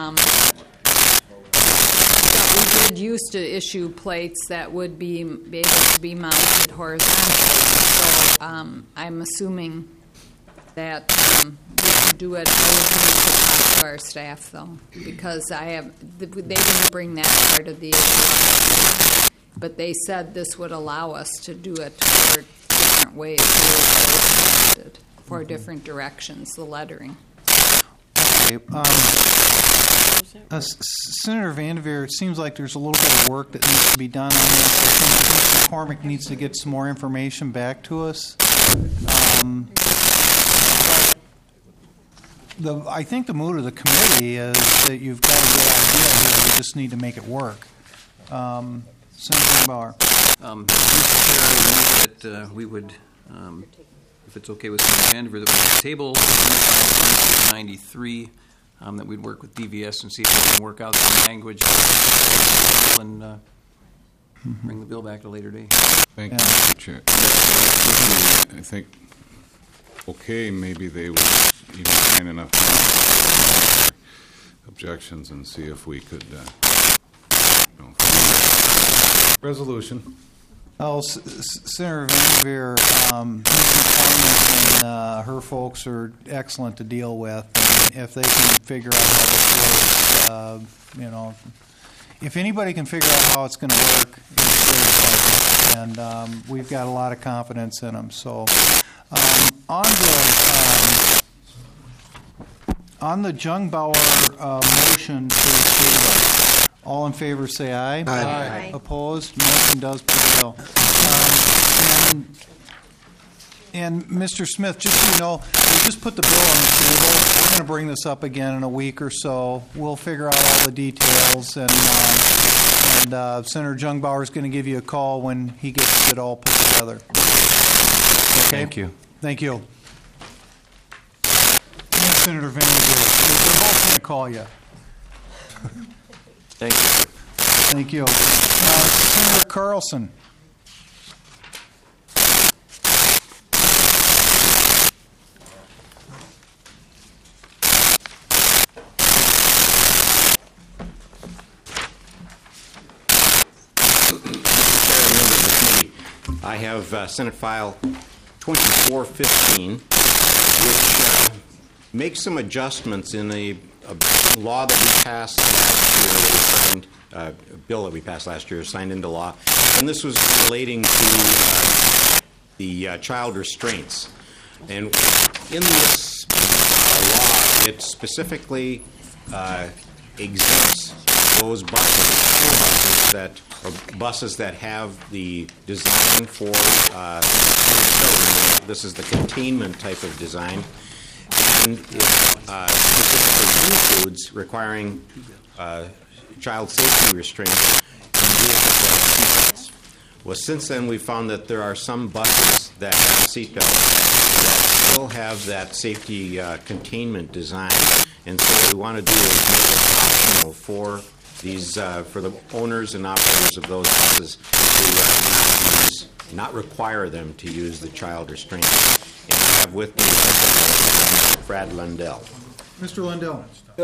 we did used to issue plates that would be able to be mounted horizontally. So I'm assuming that we can do it. I would need to talk to our staff, though, because they didn't bring that part of the issue. But they said this would allow us to do it for different ways, for different directions, the lettering. Okay. Senator Vanderveer, it seems like there's a little bit of work that needs to be done on this. I think Mr. McCormick needs to get some more information back to us. I think the mood of the committee is that you've got a good idea here. We just need to make it work. Senator Bauer. Mr. Chair, I move that we would, if it's okay with Senator Vanderveer, that we would table 93, that we'd work with DVS and see if we can work out some language and bring the bill back at a later date. Thank you, Mr. Chair. I think, okay, maybe they would even find enough objections and see if we could resolution. Oh, Senator Vanderveer, Ms. McCormick and her folks are excellent to deal with. And if they can figure out how this works, if anybody can figure out how it's going to work, it's very exciting. And we've got a lot of confidence in them. So on the Jungbauer motion to table, all in favor say aye. Aye. Opposed? Motion does prevail. And Mr. Smith, just so you know, we just put the bill on the table. We're going to bring this up again in a week or so. We'll figure out all the details, and Senator Jungbauer is going to give you a call when he gets it all put together. Okay? Thank you. Thank you. And Senator Van Zyl. They're both going to call you. Thank you. Thank you. Senator Carlson. I have Senate File 2415, which makes some adjustments in a law that we passed last year, a bill that we passed last year, signed into law, and this was relating to the child restraints. And in this law, it specifically exempts those buses, buses that have the design for children. This is the containment type of design, and it specifically includes requiring child safety restraints in vehicles like seatbelts. Well, since then, we found that there are some buses that have seatbelts that still have that safety containment design, and so what we want to do is make it optional for these for the owners and operators of those buses to not require them to use the child restraint. And I have with me Brad Lundell. Mr. Lundell.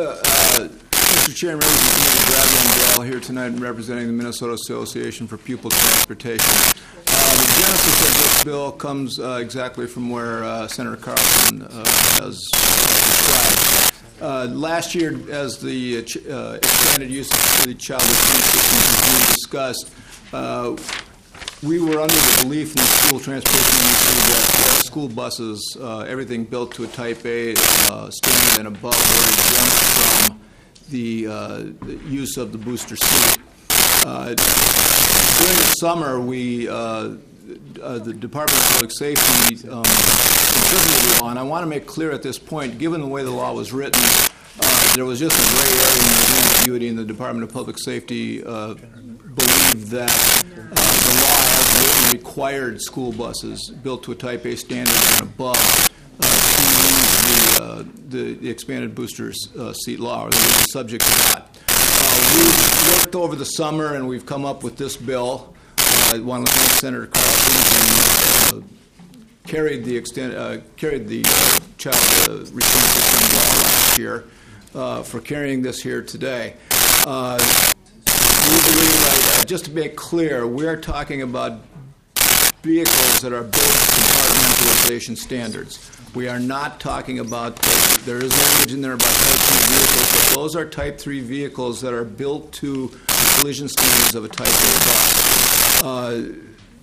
Mr. Chairman, Brad Lundell here tonight representing the Minnesota Association for Pupil Transportation. The genesis of this bill comes exactly from where Senator Carlson has described. Last year, as the expanded use of the child restraint system was being discussed, we were under the belief in the school transportation industry that school buses, everything built to a Type A standard and above, were exempt from the use of the booster seat. During the summer, the Department of Public Safety interpreted the law, and I want to make clear at this point, given the way the law was written, there was just a gray area in the ambiguity, and the Department of Public Safety believed that the law as written required school buses built to a Type A standard and above to use the expanded booster seat law, or they were subject to that. We've worked over the summer, and we've come up with this bill. I want to thank Senator Carlson, who carried the child restraint system law last year, for carrying this here today. We believe, just to make clear, we're talking about vehicles that are built to compartmentalization standards. We are not talking about, there is language in there about Type 3 vehicles, but those are Type 3 vehicles that are built to the collision standards of a Type A bus.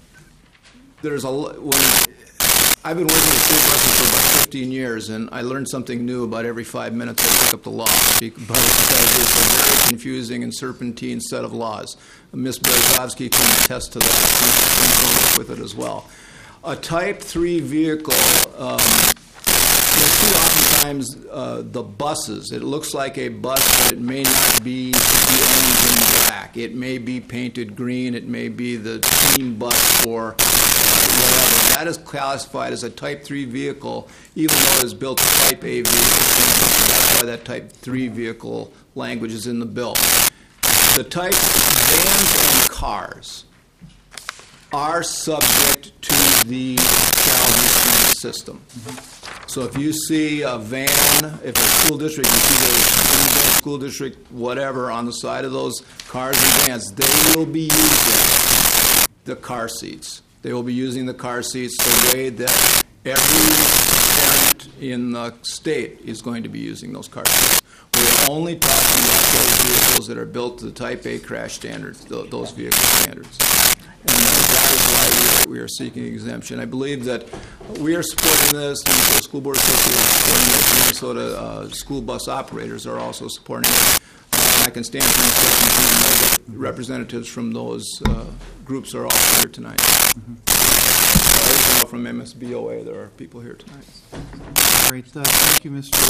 I've been working with school buses for about 15 years, and I learn something new about every 5 minutes I pick up the law, because it's a very confusing and serpentine set of laws. Ms. Berezovsky can attest to that. She's with it as well. A Type 3 vehicle, you'll see oftentimes the buses. It looks like a bus, but it may not be the orange and black. It may be painted green. It may be the team bus for whatever. That is classified as a Type 3 vehicle, even though it is built to Type A vehicle. That's why that Type 3 vehicle language is in the bill. The type vans and cars are subject to the child restraint system. So if you see a van, if a school district, you see the school district, whatever, on the side of those cars and vans, they will be using the car seats. They will be using the car seats the way that every parent in the state is going to be using those car seats. We're only talking about those vehicles that are built to the Type A crash standards, those vehicle standards. And that is why we are seeking exemption. I believe that we are supporting this, the Minnesota School Board Association is supporting this, the Minnesota school bus operators are also supporting it. I can stand for inspection and know that representatives from those groups are also here tonight. Also from MSBOA, there are people here tonight. Great. Thank you, Mr.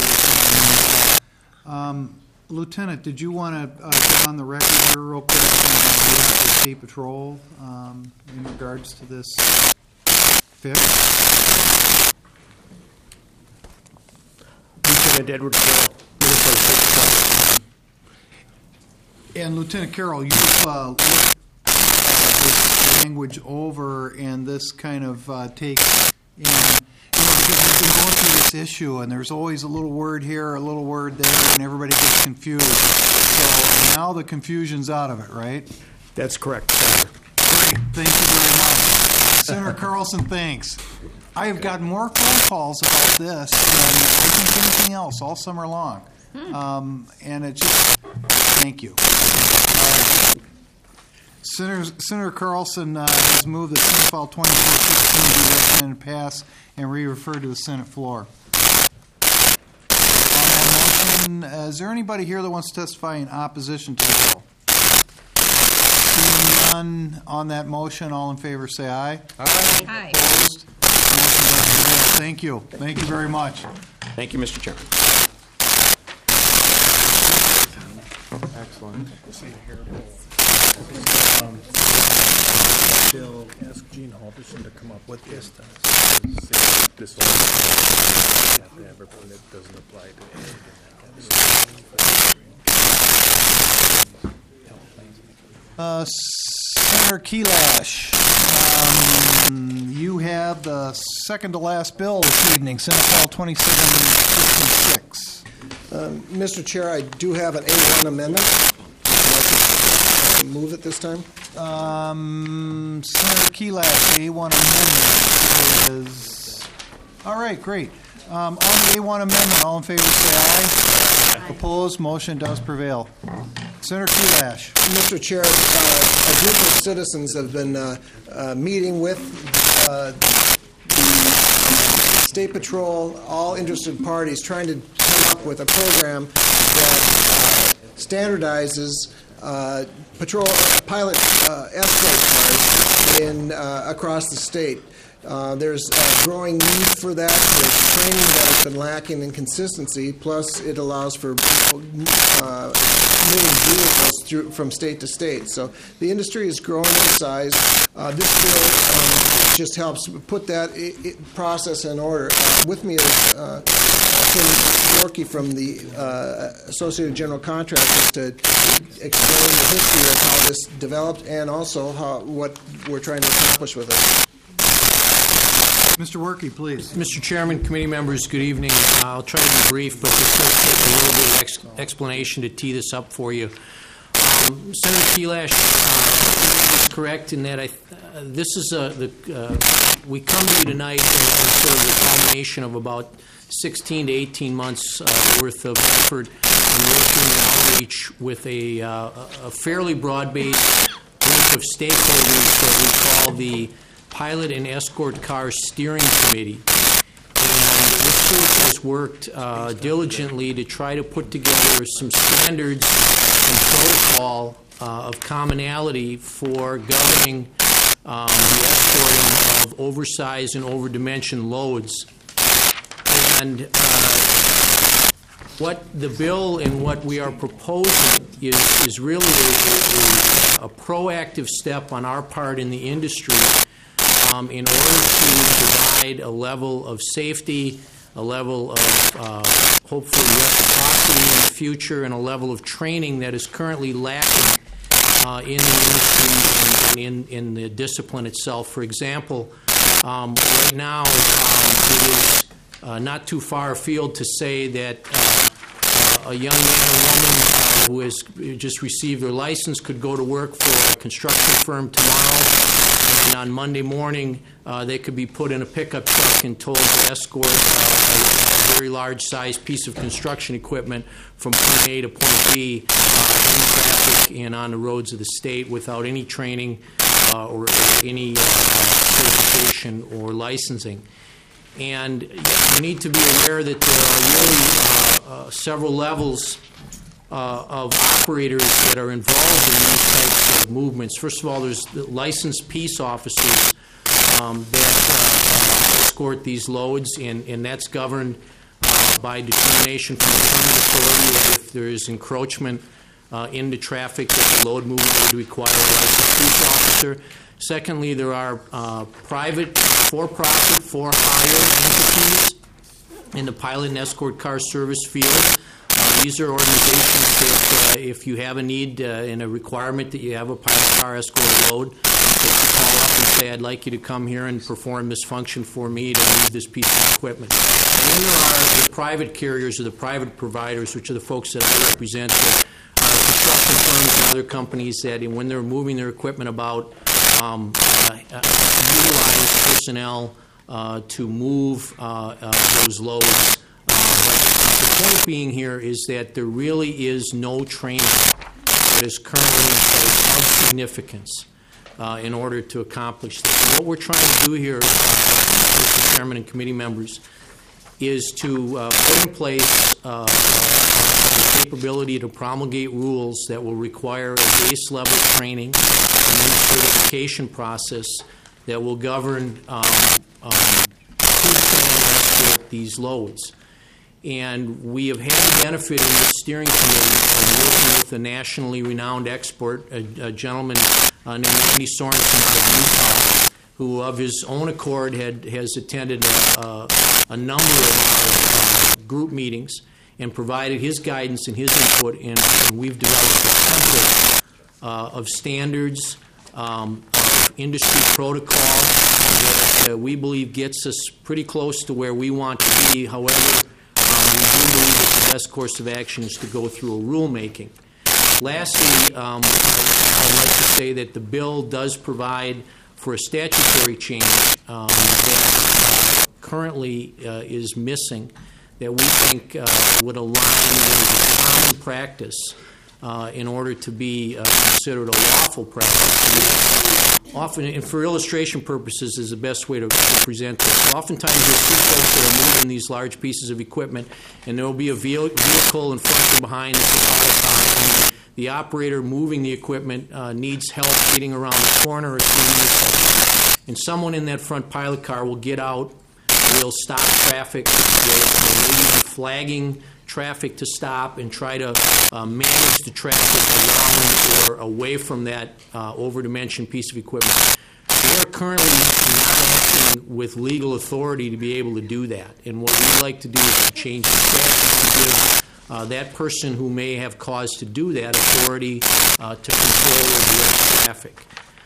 Lieutenant, did you want to get on the record here real quick with the State Patrol in regards to this fix? Lieutenant Edward Carroll, Minnesota State Patrol. And Lieutenant Carroll, you've looked this language over and this kind of take in, because we've been going through this issue and there's always a little word here, a little word there, and everybody gets confused. So now the confusion's out of it, right? That's correct, Senator. Great. Thank you very much. Senator Carlson, thanks. I have gotten more phone calls about this than I think anything else all summer long. And it just, thank you. Senator Carlson has moved that Senate File 2416 be recommended and pass and re-referred to the Senate floor. On that motion, is there anybody here that wants to testify in opposition to the bill? Seeing none on that motion, all in favor say aye. Aye. Aye. Opposed? Motion does prevail. Thank you. Thank you very much. Thank you, Mr. Chairman. Excellent. Bill, ask Gene Halverson to come up with this. This will have to have everyone that doesn't apply to Senator Kelash, you have the second to last bill this evening, Senate File 2756. Mr. Chair, I do have an A1 amendment. I'd like to move it this time. Senator Kelash, the A1 amendment is... All right, great. On the A1 amendment, all in favor say aye. Opposed, motion does prevail. Senator Kelash. Mr. Chair, a group of citizens have been meeting with the State Patrol, all interested parties, trying to come up with a program that standardizes pilot escort cars across the state. There's a growing need for that. There's training that has been lacking in consistency. Plus, it allows for moving vehicles from state to state. So the industry is growing in size. This bill just helps put that process in order. With me is Tim Yorkie from the Associated General Contractors to explain the history of how this developed and also what we're trying to accomplish with it. Mr. Workey, please. Mr. Chairman, committee members, good evening. I'll try to be brief, but this does take a little bit of explanation to tee this up for you. Senator Kelash is correct in that this is we come to you tonight in sort of the culmination of about 16 to 18 months worth of effort in working and outreach with a fairly broad-based group of stakeholders that we call the Pilot and Escort Car Steering Committee. And this group has worked diligently to try to put together some standards and protocol of commonality for governing the escorting of oversized and over-dimensioned loads. And what the bill and what we are proposing is really a proactive step on our part in the industry in order to provide a level of safety, a level of hopefully reciprocity in the future, and a level of training that is currently lacking in the industry and in the discipline itself. For example, right now it is not too far afield to say that a young man or woman who has just received their license could go to work for a construction firm tomorrow, and on Monday morning they could be put in a pickup truck and told to escort a very large-sized piece of construction equipment from point A to point B in traffic and on the roads of the state without any training or any certification or licensing. And you need to be aware that there are really several levels of operators that are involved in these types of movements. First of all, there's the licensed peace officers that escort these loads, and that's governed by determination from the permit authority if there is encroachment into traffic that the load movement would require a licensed peace officer. Secondly, there are private, for-profit, for-hire entities in the pilot and escort car service field. These are organizations that if you have a need and a requirement that you have a pilot car escort load, that you call up and say, I'd like you to come here and perform this function for me to move this piece of equipment. And then there are the private carriers or the private providers, which are the folks that I represent, that are construction firms and other companies that when they're moving their equipment about, utilize personnel to move those loads. But the point being here is that there really is no training that is currently in place of significance in order to accomplish this. And what we're trying to do here, Mr. Chairman and committee members, is to put in place the capability to promulgate rules that will require a base level training and then a certification process that will govern who can escort these loads. And we have had the benefit in the steering committee of working with a nationally renowned expert, a gentleman named Andy Sorensen out of Utah, who of his own accord has attended a number of group meetings and provided his guidance and his input, and we've developed a template of standards, of industry protocol that we believe gets us pretty close to where we want to be. However, we do believe that the best course of action is to go through a rulemaking. Lastly, I'd like to say that the bill does provide for a statutory change that currently is missing, that we think would align with common practice in order to be considered a lawful practice. Often, and for illustration purposes, is the best way to present this. Oftentimes, you'll see folks that are moving these large pieces of equipment, and there will be a vehicle in front and behind that's a pilot car, and the operator moving the equipment needs help getting around the corner or through, and someone in that front pilot car will get out, will stop traffic, will maybe be flagging traffic to stop and try to manage the traffic around or away from that over-dimensioned piece of equipment. We are currently not acting with legal authority to be able to do that. And what we'd like to do is to change the statute to give that person who may have cause to do that authority to control or direct traffic.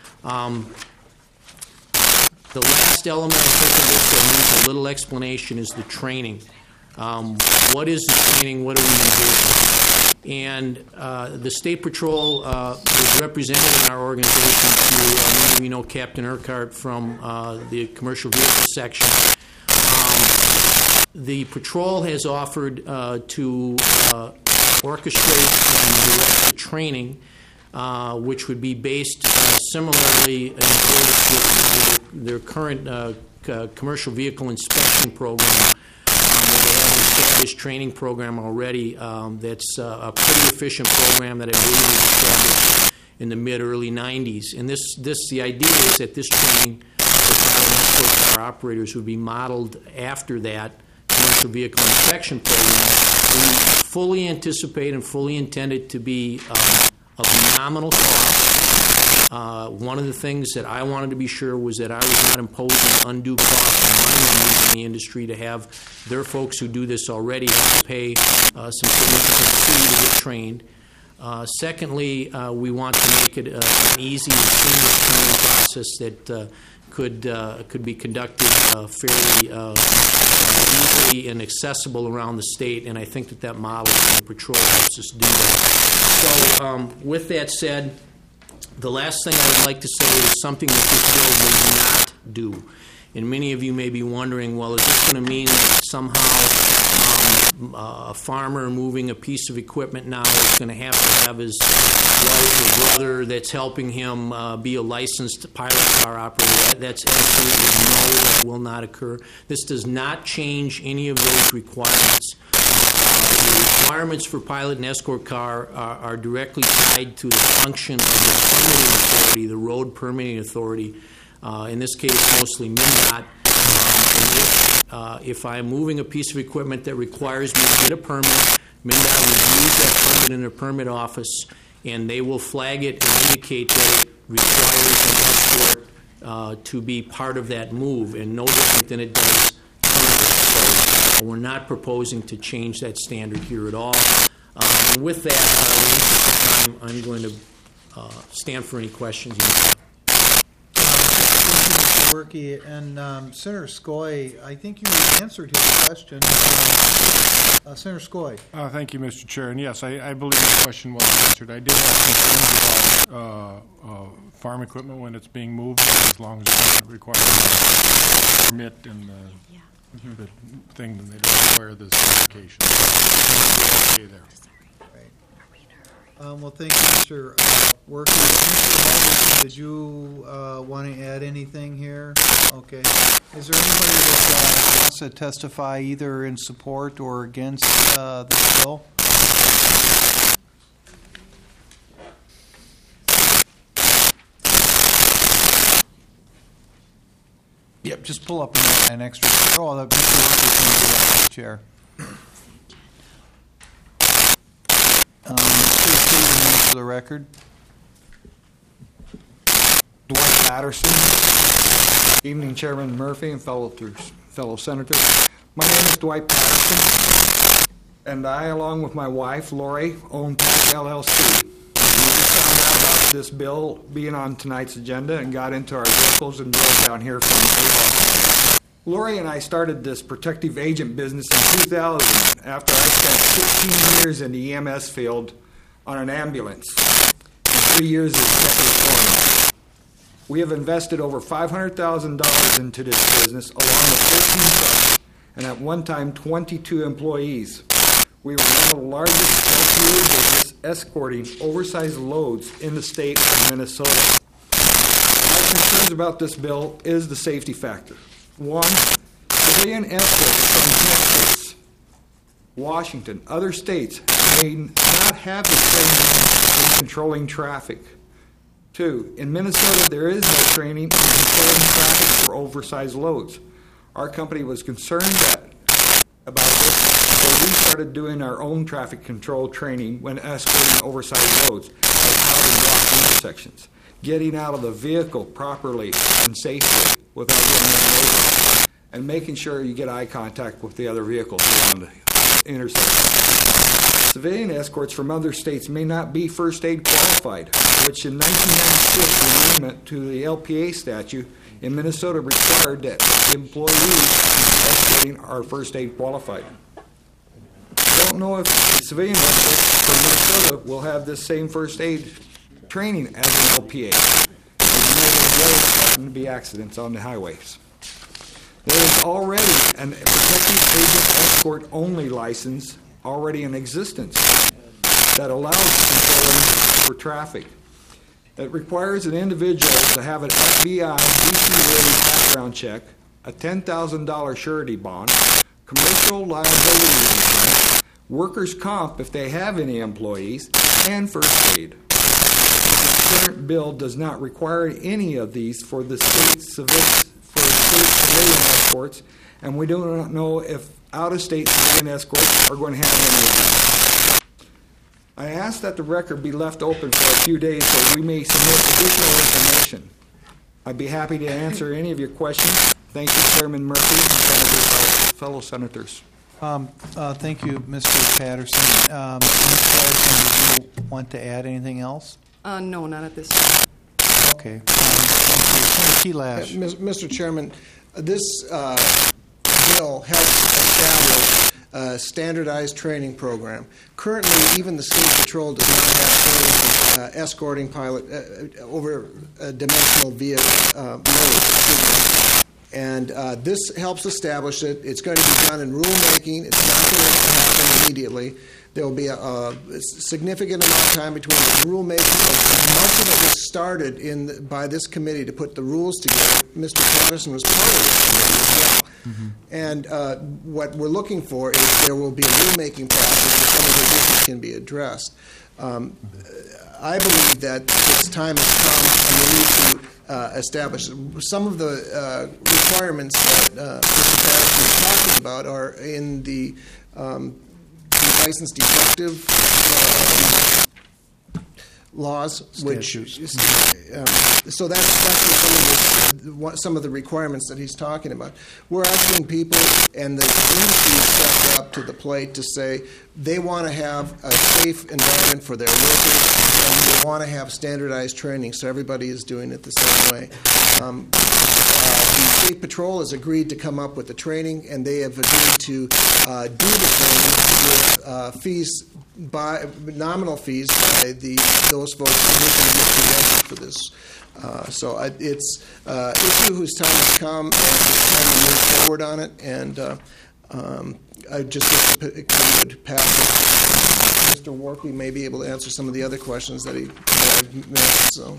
The last element I think of this that needs a little explanation is the training. What is the training? What are we envisioning? And the State Patrol is represented in our organization through, many of you know Captain Urquhart from the commercial vehicle section. The Patrol has offered to orchestrate and direct the training, which would be based similarly in accordance with their current commercial vehicle inspection program. They have an established training program already that's a pretty efficient program that I believe was established in the mid-early 90s. And the idea is that this training for car operators would be modeled after that commercial vehicle inspection program. We fully anticipate and fully intend it to be of nominal cost. One of the things that I wanted to be sure was that I was not imposing undue cost on my members in the industry to have their folks who do this already have to pay some significant fee to get trained. Secondly, we want to make it an easy and seamless training process that could be conducted fairly easily and accessible around the state, and I think that model in the Patrol helps us do that. So with that said, the last thing I would like to say is something that this bill does not do. And many of you may be wondering, well, is this going to mean that somehow a farmer moving a piece of equipment now is going to have his wife or brother that's helping him be a licensed pilot car operator? That's absolutely no, that will not occur. This does not change any of those requirements. The requirements for pilot and escort car are directly tied to the function of the permitting authority, the road permitting authority. In this case, mostly MnDOT. If I'm moving a piece of equipment that requires me to get a permit, MnDOT reviews that permit in their permit office, and they will flag it and indicate that it requires an escort to be part of that move, and no different than it does currently. So we're not proposing to change that standard here at all. And with that, I'm going to stand for any questions you have. Werke, and Senator Skoye, I think you answered his question. Senator Skoye. Thank you, Mr. Chair. And yes, I believe the question was answered. I did have concerns about farm equipment when it's being moved, as long as it doesn't require a permit and the thing, then they don't require the certification. Okay there. Well, thank you, Mr. Werke. Mr. Halverson, did you want to add anything here? Okay. Is there anybody that wants to testify either in support or against this bill? Yep, just pull up an extra. Oh, that Mr. Werke can get up to the chair. For the record. Dwight Patterson. Evening, Chairman Murphy and fellow senators. My name is Dwight Patterson, and I, along with my wife, Lori, own PAC LLC. We just found out about this bill being on tonight's agenda and got into our vehicles and drove down here from Avon. Lori and I started this protective agent business in 2000 after I spent 15 years in the EMS field on an ambulance and 3 years as deputy coroner. We have invested over $500,000 into this business along with 13 trucks and at one time 22 employees. We were one of the largest LPA business escorting oversized loads in the state of Minnesota. My concerns about this bill is the safety factor. One, civilian escorts from Texas, Washington, other states may not have the training in controlling traffic. Two, in Minnesota there is no training in controlling traffic for oversized loads. Our company was concerned about this, so we started doing our own traffic control training when escorting oversized loads, like how to block intersections, getting out of the vehicle properly and safely without getting run over, and making sure you get eye contact with the other vehicles around the intersection. Civilian escorts from other states may not be first aid qualified, which in 1996, the amendment to the LPA statute in Minnesota required that employees escorting are first aid qualified. I don't know if civilian escorts from Minnesota will have this same first aid training as an LPA. There will happen to be accidents on the highways. There is already a protective agent escort only license already in existence that allows controlling for traffic. It requires an individual to have an FBI DC-rated background check, a $10,000 surety bond, commercial liability insurance, workers' comp if they have any employees, and first aid. The current bill does not require any of these for the state civilian escorts, and we do not know if out-of-state civilian escorts are going to have any of these. I ask that the record be left open for a few days so we may submit additional information. I'd be happy to answer any of your questions. Thank you, Chairman Murphy and fellow senators. Thank you, Mr. Patterson. Ms. Patterson, did you want to add anything else? No, not at this time. Okay. Thank you. Senator Kelash. Mr. Chairman, this bill helps establish standardized training program. Currently, even the State Patrol does not have training for escorting pilot over dimensional loads. And this helps establish it. It's going to be done in rulemaking. It's not going to happen immediately. There will be a significant amount of time between the rulemaking. Much of it was started by this committee to put the rules together. Mr. Patterson was part of this committee as well. Mm-hmm. And what we're looking for is there will be a rulemaking process where some of the issues can be addressed. I believe that its time has come and we need to establish some of the requirements that Mr. Patterson is talking about are in the licensed detective laws, which so that's what some of the requirements that he's talking about. We're asking people, and the industry stepped up to the plate to say they want to have a safe environment for their workers, and they want to have standardized training, so everybody is doing it the same way. The State Patrol has agreed to come up with the training, and they have agreed to do the training with fees, by nominal fees by those folks who get for this. So it's an issue whose time has come, and it's time to move forward on it. And I just would pass it. Mr. Warkey may be able to answer some of the other questions that I've missed. So.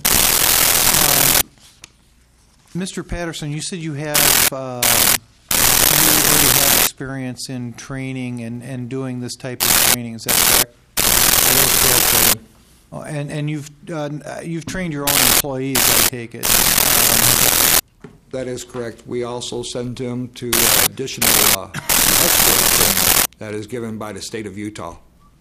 Mr. Patterson, you said you have already have experience in training and doing this type of training. Is that correct? That is correct. Oh, and you've trained your own employees, I take it. That is correct. We also send them to additional expert training that is given by the state of Utah.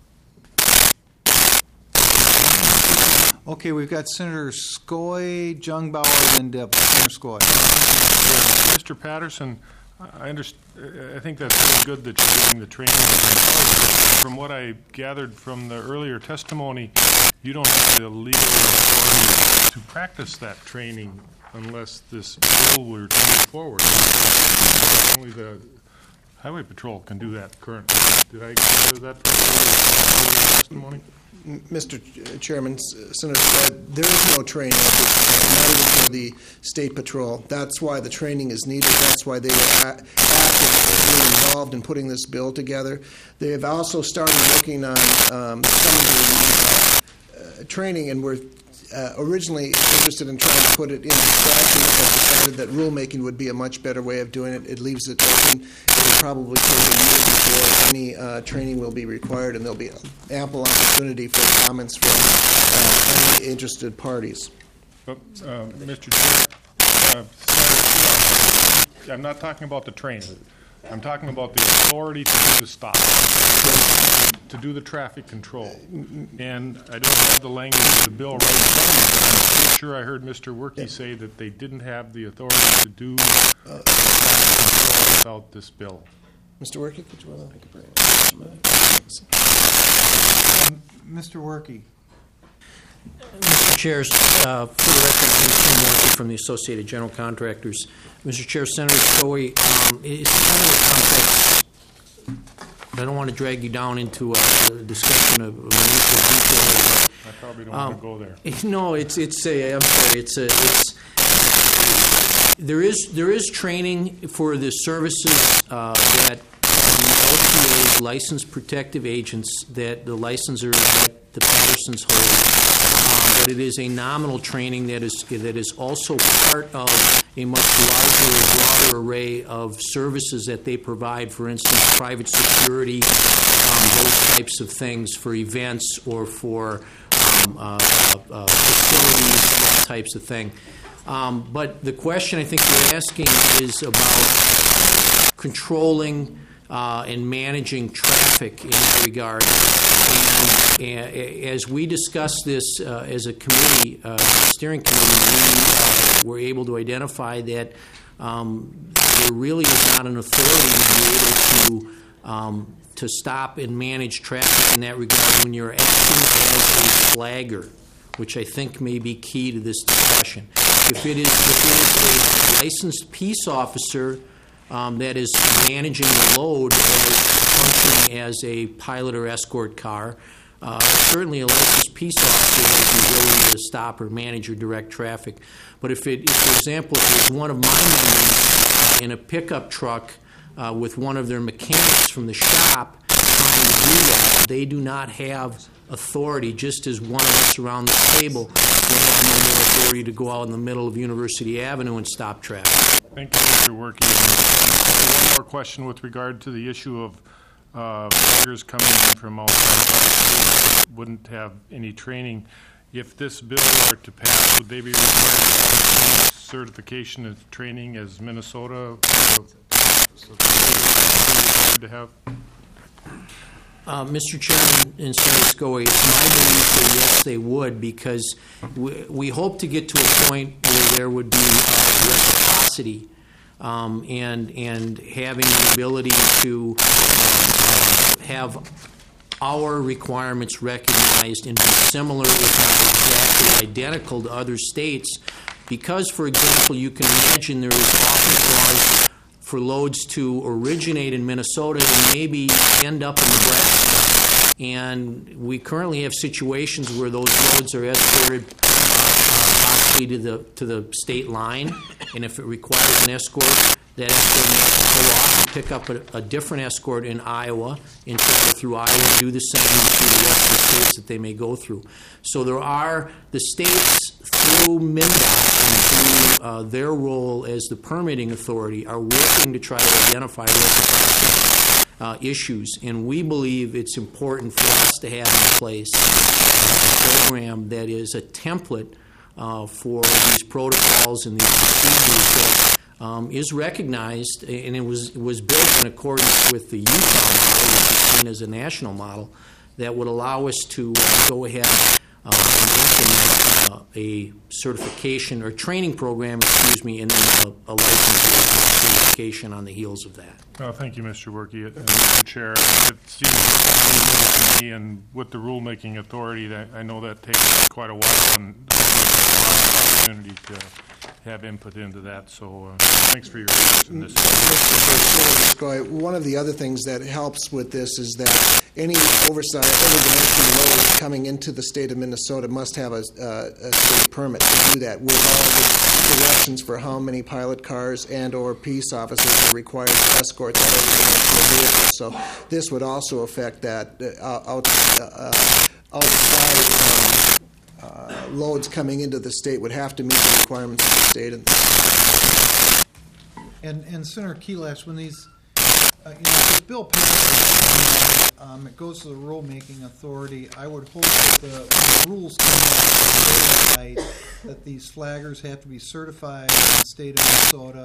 Okay, we've got Senator Skoye, Jungbauer, and Senator Skoye. Mr. Patterson, I think that's really good that you're doing the training. From what I gathered from the earlier testimony, you don't have the legal authority to practice that training unless this bill were to move forward. Only the Highway Patrol can do that currently. Did I gather that from the earlier testimony? Mr. Chairman, Senator Scott, there is no training at this point, not even for the State Patrol. That's why the training is needed. That's why they were actively involved in putting this bill together. They have also started working on some of the training, and were originally interested in trying to put it into statute, but decided that rulemaking would be a much better way of doing it. It leaves it open. It will probably take a year before any training will be required, and there'll be ample opportunity for comments from any interested parties. Mr. Chair, Senator, I'm not talking about the training. I'm talking about the authority to do the stop, to do the traffic control. And I don't have the language of the bill right in front of me, but I'm pretty sure I heard Mr. Warkey say that they didn't have the authority to do traffic control without this bill. Mr. Warkey, could you want to bring Mr. Warkey. Mr. Chair, for the record, I'm Tim Warkey from the Associated General Contractors. Mr. Chair, Senator Skoye, it's kind of a complex. I don't want to drag you down into a discussion of minutia details. I probably don't want to go there. No, I'm sorry. There is training for the services that the LPA's licensed protective agents that the licensor that the Pattersons hold. But it is a nominal training that is also part of a much larger, broader array of services that they provide. For instance, private security, those types of things for events or for facilities, that types of thing. But the question I think you're asking is about controlling and managing traffic in that regard. And as we discussed this as a committee, steering committee, we were able to identify that there really is not an authority to be able to stop and manage traffic in that regard when you're acting as a flagger, which I think may be key to this discussion. If it is a licensed peace officer that is managing the load as functioning as a pilot or escort car. Certainly a licensed peace officer has the ability to stop or manage or direct traffic. But if for example, if it's one of my members in a pickup truck with one of their mechanics from the shop trying to do that, they do not have authority, just as one of us around the table may have no more authority to go out in the middle of University Avenue and stop traffic. Thank you, Mr. Werke. One more question with regard to the issue of flaggers coming in from outside wouldn't have any training. If this bill were to pass, would they be required to have certification and training as Minnesota to have? Mr. Chairman and Senator Scoey, it's my belief that yes, they would, because we hope to get to a point where there would be reciprocity and having the ability to have our requirements recognized and be similar, if not exactly identical, to other states. Because, for example, you can imagine there is often clause for loads to originate in Minnesota and maybe end up in Nebraska. And we currently have situations where those loads are escorted possibly to the state line, and if it requires an escort, that escort may have to pull off and pick up a different escort in Iowa and travel through Iowa and do the same through the rest of the states that they may go through. So there are the states through MnDOT and through their role as the permitting authority are working to try to identify reciprocity issues, and we believe it's important for us to have in place a program that is a template for these protocols and these procedures that is recognized, and it was built in accordance with the Utah model, which is seen as a national model, that would allow us to go ahead and implement a certification or training program, and then a license certification on the heels of that. Thank you, Mr. Werke. Mr. Chair, it seems to me, and with the rulemaking authority, that I know that takes quite a while, and there's a lot of opportunity to have input into that. So thanks for your interest in this. One of the other things that helps with this is that any overdimensional load coming into the state of Minnesota must have a state permit to do that, with all the directions for how many pilot cars and or peace officers are required to escort that overdimensional vehicle. So this would also affect that outside loads coming into the state would have to meet the requirements of the state. And Senator Kelash, when these, this bill passes, it goes to the rulemaking authority. I would hope that the rules come out right, that these flaggers have to be certified in the state of Minnesota,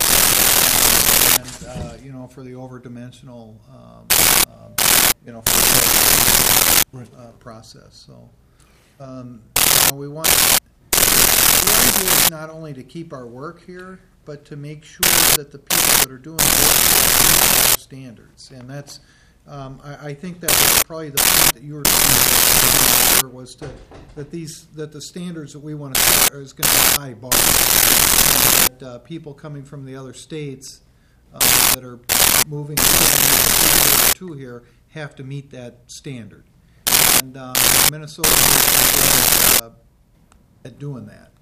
and for the overdimensional, process. So. We want not only to keep our work here, but to make sure that the people that are doing the work are standards. And that's, I think that was probably the point that you were trying to was that the standards that we want to set is going to be high bar. And that people coming from the other states that are moving to here have to meet that standard. And Minnesota is at doing that.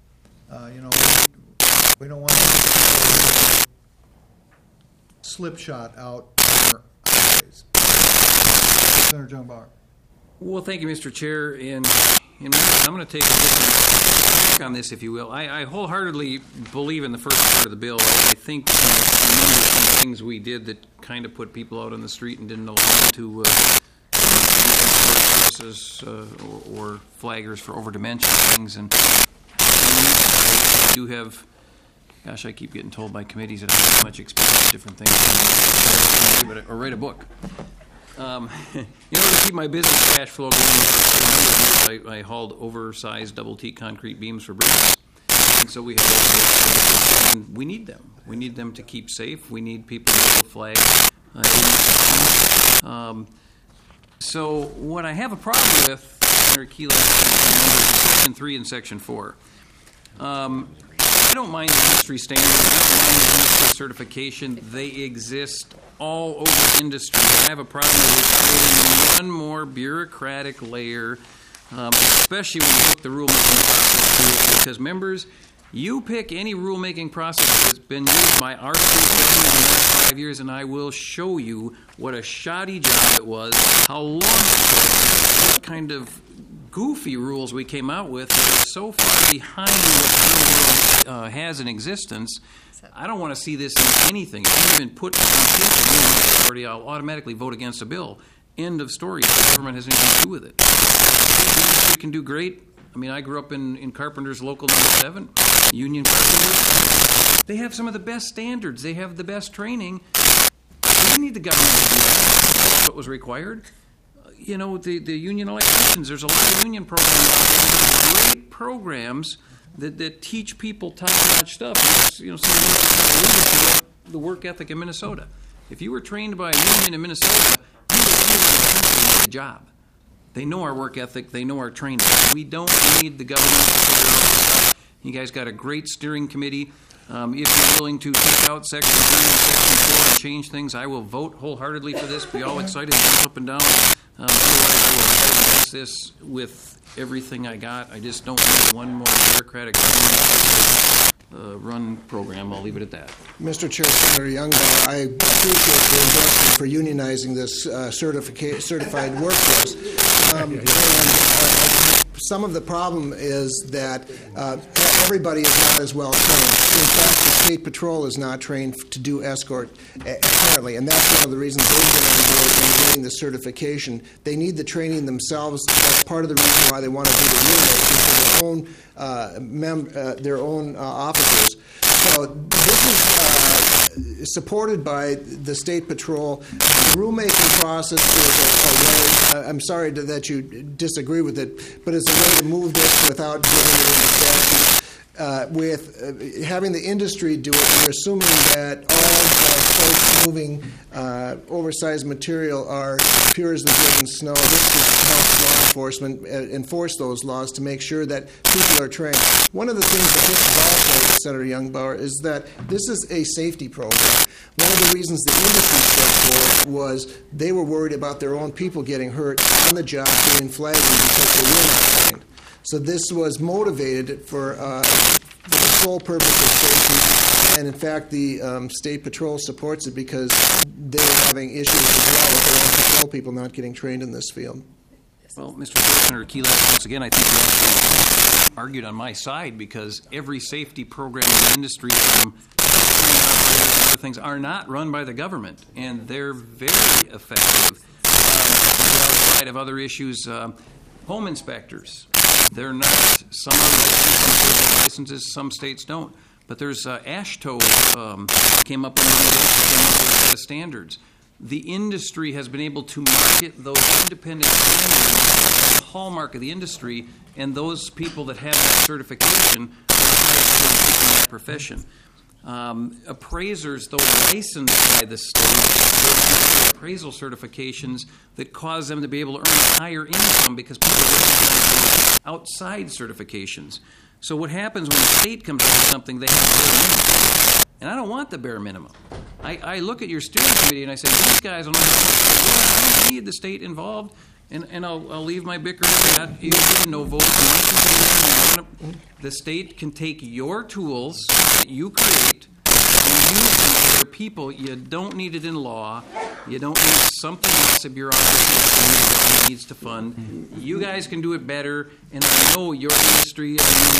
We don't want to slip shot out our eyes. Senator John Bauer. Well, thank you, Mr. Chair. And I'm going to take a different take on this, if you will. I wholeheartedly believe in the first part of the bill. I think some things we did that kind of put people out on the street and didn't allow them to or flaggers for overdimensional things, and I do have. Gosh, I keep getting told by committees that I have much experience with different things, or write a book. In order to keep my business cash flow going, for a number of years, I hauled oversized double T concrete beams for bridges, and so we have. And we need them. We need them to keep safe. We need people to flag. So what I have a problem with, Senator Keeler, Section 3 and Section 4. I don't mind the industry standards. I don't mind the industry certification. They exist all over industry. I have a problem with creating one more bureaucratic layer, especially when you hook the rulemaking process to it, because members, you pick any rulemaking process that's been used by our state government in the last 5 years, and I will show you what a shoddy job it was, how long it took, what kind of goofy rules we came out with that are so far behind what the world has in existence. I don't want to see this in anything. If you even put on the authority, I'll automatically vote against a bill. End of story. The government has anything to do with it. The industry can do great. I mean, I grew up in Carpenters Local Number 7, Union Carpenters. They have some of the best standards. They have the best training. We didn't need the government to do that. That's what was required. You know, the union electricians, there's a lot of union programs out there, great programs that teach people top-notch stuff. It's, you know, some of the work ethic in Minnesota. If you were trained by a union in Minnesota, you would do a job. They know our work ethic. They know our training. We don't need the government to figure out stuff. You guys got a great steering committee. If you're willing to take out Section 3 and Section 4 and change things, I will vote wholeheartedly for this. Be all excited, jump up and down. Otherwise, I will fight against this with everything I got. I just don't need one more bureaucratic run program. I'll leave it at that. Mr. Chair, Senator Youngbauer, I appreciate the endorsement for unionizing this certified workforce. And some of the problem is that everybody is not as well trained. In fact, the State Patrol is not trained to do escort, apparently, and that's one of the reasons they've been on board in getting the certification. They need the training themselves. That's part of the reason why they want to do the rulemaking for their own officers. So this is supported by the State Patrol. The rulemaking process is a way, I'm sorry that you disagree with it, but it's a way to move this without getting it into statute. With having the industry do it, we're assuming that all folks moving oversized material are pure as the driven snow. This just helps law enforcement enforce those laws to make sure that people are trained. One of the things that this is also, Senator Youngbauer, is that this is a safety program. One of the reasons the industry stepped forward was they were worried about their own people getting hurt on the job doing flagging because they were not trained. So this was motivated for the sole purpose of safety, and in fact the State Patrol supports it because they were having issues as well with their own patrol people not getting trained in this field. Well, Mr. Senator Keelatch, once again, I think you actually argued on my side because every safety program in the industry from other things are not run by the government, and they're very effective. Outside of other issues, home inspectors. They're not. Some other licenses, some states don't. But there's AASHTO came up with a set of standards. The industry has been able to market those independent standards, the hallmark of the industry, and those people that have that certification are the highest in that profession. Appraisers, though licensed by the state, appraisal certifications that cause them to be able to earn a higher income because people are outside certifications. So what happens when the state comes up with something, they have to bare minimum. And I don't want the bare minimum. I look at your steering committee and I say, these guys don't need the state involved, and I'll leave my bickering at that. You can no vote. The state can take your tools that you create and use them for their people. You don't need it in law. You don't need something else a bureaucracy needs to fund. You guys can do it better, and I know your industry,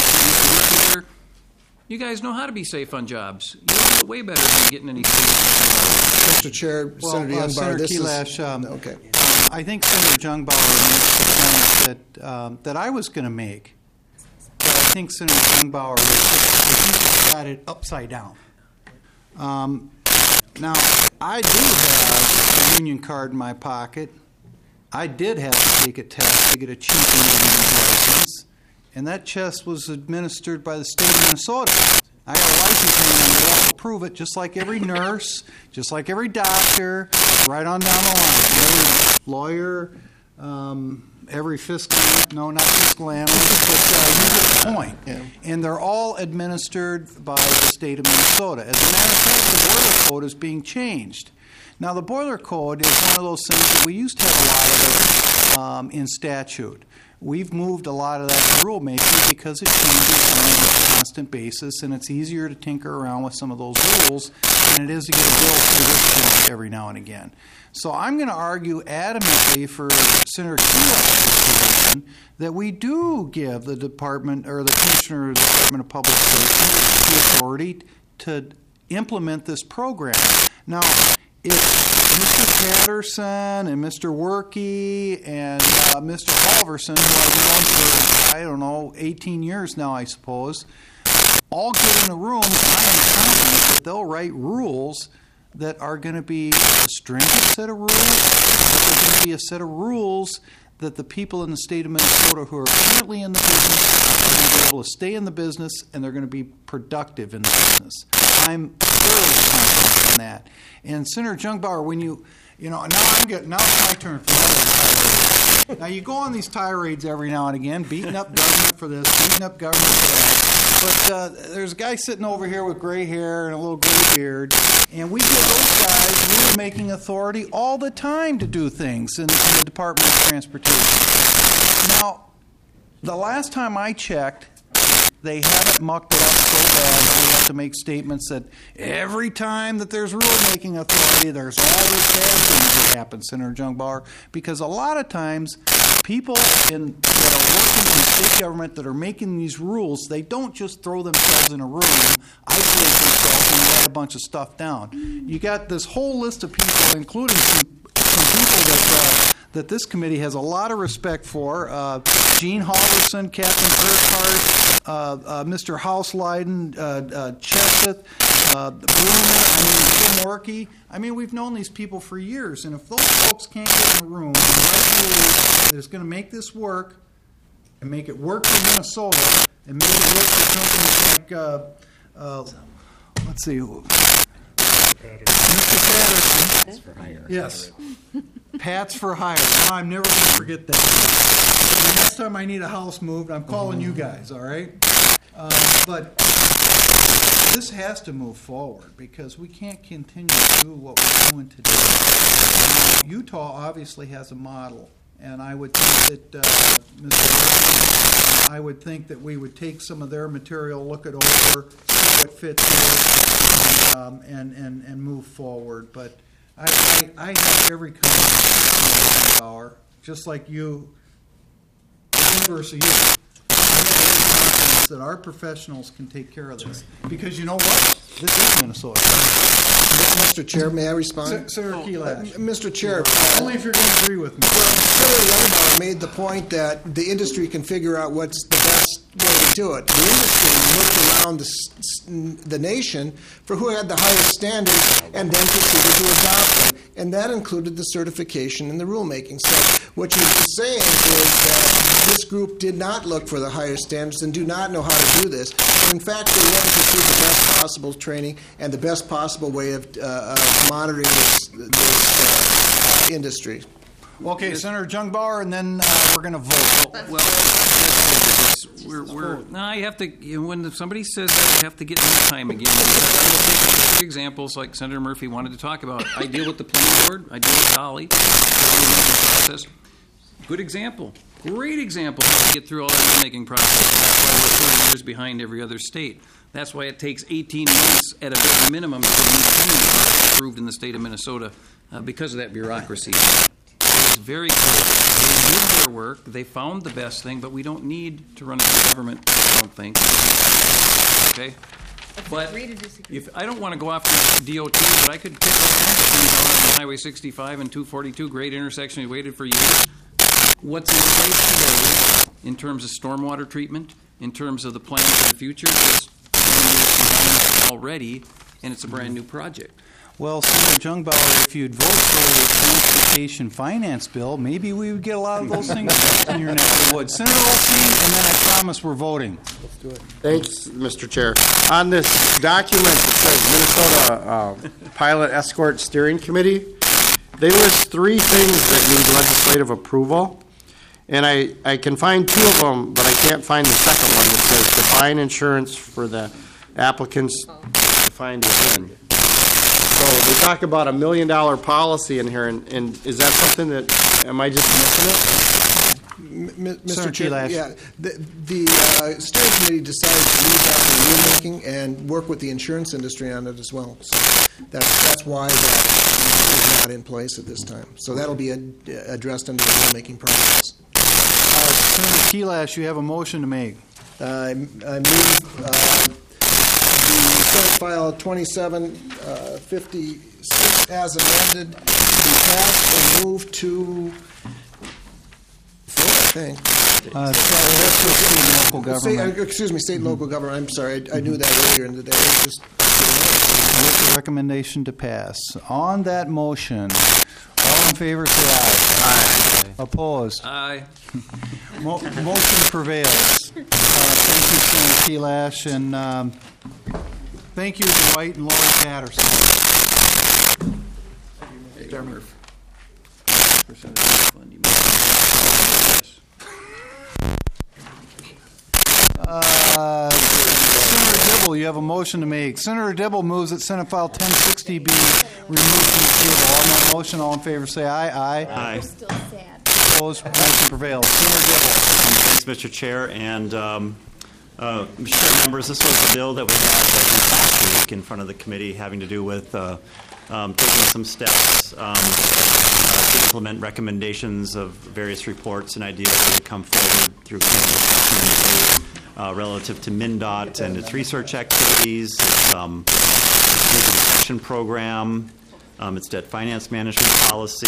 you guys know how to be safe on jobs. You do it way better than getting any safe. Mr. Chair, Senator Youngbauer, Senator this Keelatch, is... Okay. I think Senator Youngbauer made the point that I was going to make. But I think Senator Youngbauer got it upside down. Now, I do have a union card in my pocket. I did have to take a test to get a cheap union license, and that test was administered by the state of Minnesota. I got a license and I have to prove it, just like every nurse, just like every doctor, right on down the line. Every lawyer, every fiscal, no, not fiscal analyst, but you get the point. fine. And they're all administered by the state of Minnesota. As a matter of fact, the boiler code is being changed. Now, the boiler code is one of those things that we used to have a lot of it in statute. We've moved a lot of that to rulemaking because it changes on a constant basis, and it's easier to tinker around with some of those rules than it is to get a bill through this joint every now and again. So I'm going to argue adamantly for Senator Kilash's position that we do give the department or the commissioner of the Department of Public Safety the authority to implement this program. Now, if Mr. Patterson and Mr. Workey and Mr. Halverson, who I've known for, 18 years now, I suppose, all get in a room, I am confident that they'll write rules that are going to be a stringent set of rules, but they're going to be a set of rules that the people in the state of Minnesota who are currently in the business are going to be able to stay in the business, and they're going to be productive in the business. I'm thoroughly confident in that. And Senator Jungbauer, when now it's my turn for another tirade. Now you go on these tirades every now and again, beating up government for this, beating up government for that. But there's a guy sitting over here with gray hair and a little gray beard, and we give those guys rulemaking authority all the time to do things in the Department of Transportation. Now, the last time I checked, they haven't mucked it up so bad that we have to make statements that every time that there's rulemaking authority, there's all this bad things that happen, Senator Jungbauer, because a lot of times people that are working in state government that are making these rules, they don't just throw themselves in a room, isolate themselves, and write a bunch of stuff down. You got this whole list of people, including some people that this committee has a lot of respect for. Gene Halverson, Captain Urquhart, Mr. Hausleiden, Cheseth, Bruner, Jim Workey. We've known these people for years, and if those folks can't get in a room and write rules that's going to make this work and make it work for Minnesota and make it work for companies like, let's see, Mr. Patterson. Pats for hire. Yes. Pats for hire. No, I'm never going to forget that. The next time I need a house moved, I'm calling you guys, all right? But this has to move forward because we can't continue to do what we're doing today. Utah obviously has a model, and I would think that, Mr. I would think that we would take some of their material, look it over, see what fits here, and move forward. But I have every confidence in Bauer, just like you, the inverse of you. I have every confidence that our professionals can take care of this. Because you know what? This is Minnesota. Mr. Chair, may I respond? Senator Kielash. Mr. Chair. Only if you're going to agree with me. Senator Jungbauer made the point that the industry can figure out what's the best way to do it. The industry looked around the nation for who had the highest standards and then proceeded to adopt them. And that included the certification and the rulemaking. So what you're saying is that this group did not look for the highest standards and do not know how to do this. But in fact, they went to pursue the best possible training and the best possible way of monitoring this industry. Okay, Senator Jungbauer, and then we're going to vote. I have to. When somebody says that, I have to get more time again. I'm going to take specific examples like Senator Murphy wanted to talk about. I deal with the planning board. I deal with Dolly. Process. Good example. Great example how to get through all that rulemaking process. That's why we're 30 years behind every other state. That's why it takes 18 months at a very minimum to get anything approved in the state of Minnesota because of that bureaucracy. It's very clear. They did their work. They found the best thing, but we don't need to run a government, I don't think. Okay? But if I don't want to go off the DOT, but I could pick up on Highway 65 and 242, great intersection. We waited for years. What's in place today in terms of stormwater treatment, in terms of the plan for the future, is already, and it's a brand new project. Well, Senator Jungbauer, if you'd vote for the transportation finance bill, maybe we would get a lot of those things in your neck of the woods. Senator Olstein, and then I promise we're voting. Let's do it. Thanks, Mr. Chair. On this document that says Minnesota Pilot Escort Steering Committee, they list three things that need legislative approval. And I can find two of them, but I can't find the second one that says define insurance for the applicants defined within. So we talk about $1 million policy in here, and is that something that, am I just missing it? Mr. Chair, yeah, the steering committee decided to leave that for rulemaking and work with the insurance industry on it as well. So that's why that is not in place at this time. So that'll be addressed under the rulemaking process. Senator Kelash, you have a motion to make. I move the Senate File 2756 as amended be passed and moved to I think. State and local government. Excuse me, state and local government. I'm sorry, I knew that earlier in the day. Just With the recommendation to pass. On that motion, all in favor say aye. Aye. Opposed? Aye. Motion prevails. Thank you, Senator Kelash, and thank you, Dwight and Lori Patterson. Senator Dibble, you have a motion to make. Senator Dibble moves that Senate File 1060 be removed from the table. On that motion, all in favor say aye. Aye. Aye. Opposed? Motion prevails. Senator Dibble. Thanks, Mr. Chair. And, Mr. Chair, members, this was a bill that we had last week in front of the committee having to do with taking some steps to implement recommendations of various reports and ideas that have come forward through committee discussion relative to MnDOT and its research activities, its protection program, its debt finance management policy,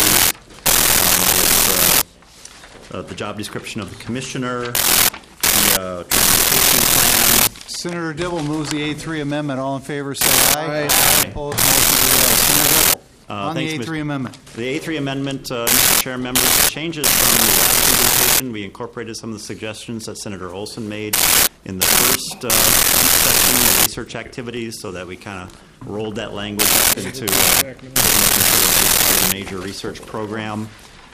the job description of the commissioner, the transportation plan. Senator Dibble moves the A3 amendment. All in favor say aye. Aye. Opposed? Motion prevails. Senator Dibble. On the Thanks, A3 amendment. The A3 amendment, Mr. Chair, members, changes from the last presentation. We incorporated some of the suggestions that Senator Olson made in the first section, the research activities, so that we kind of rolled that language up into a major research program.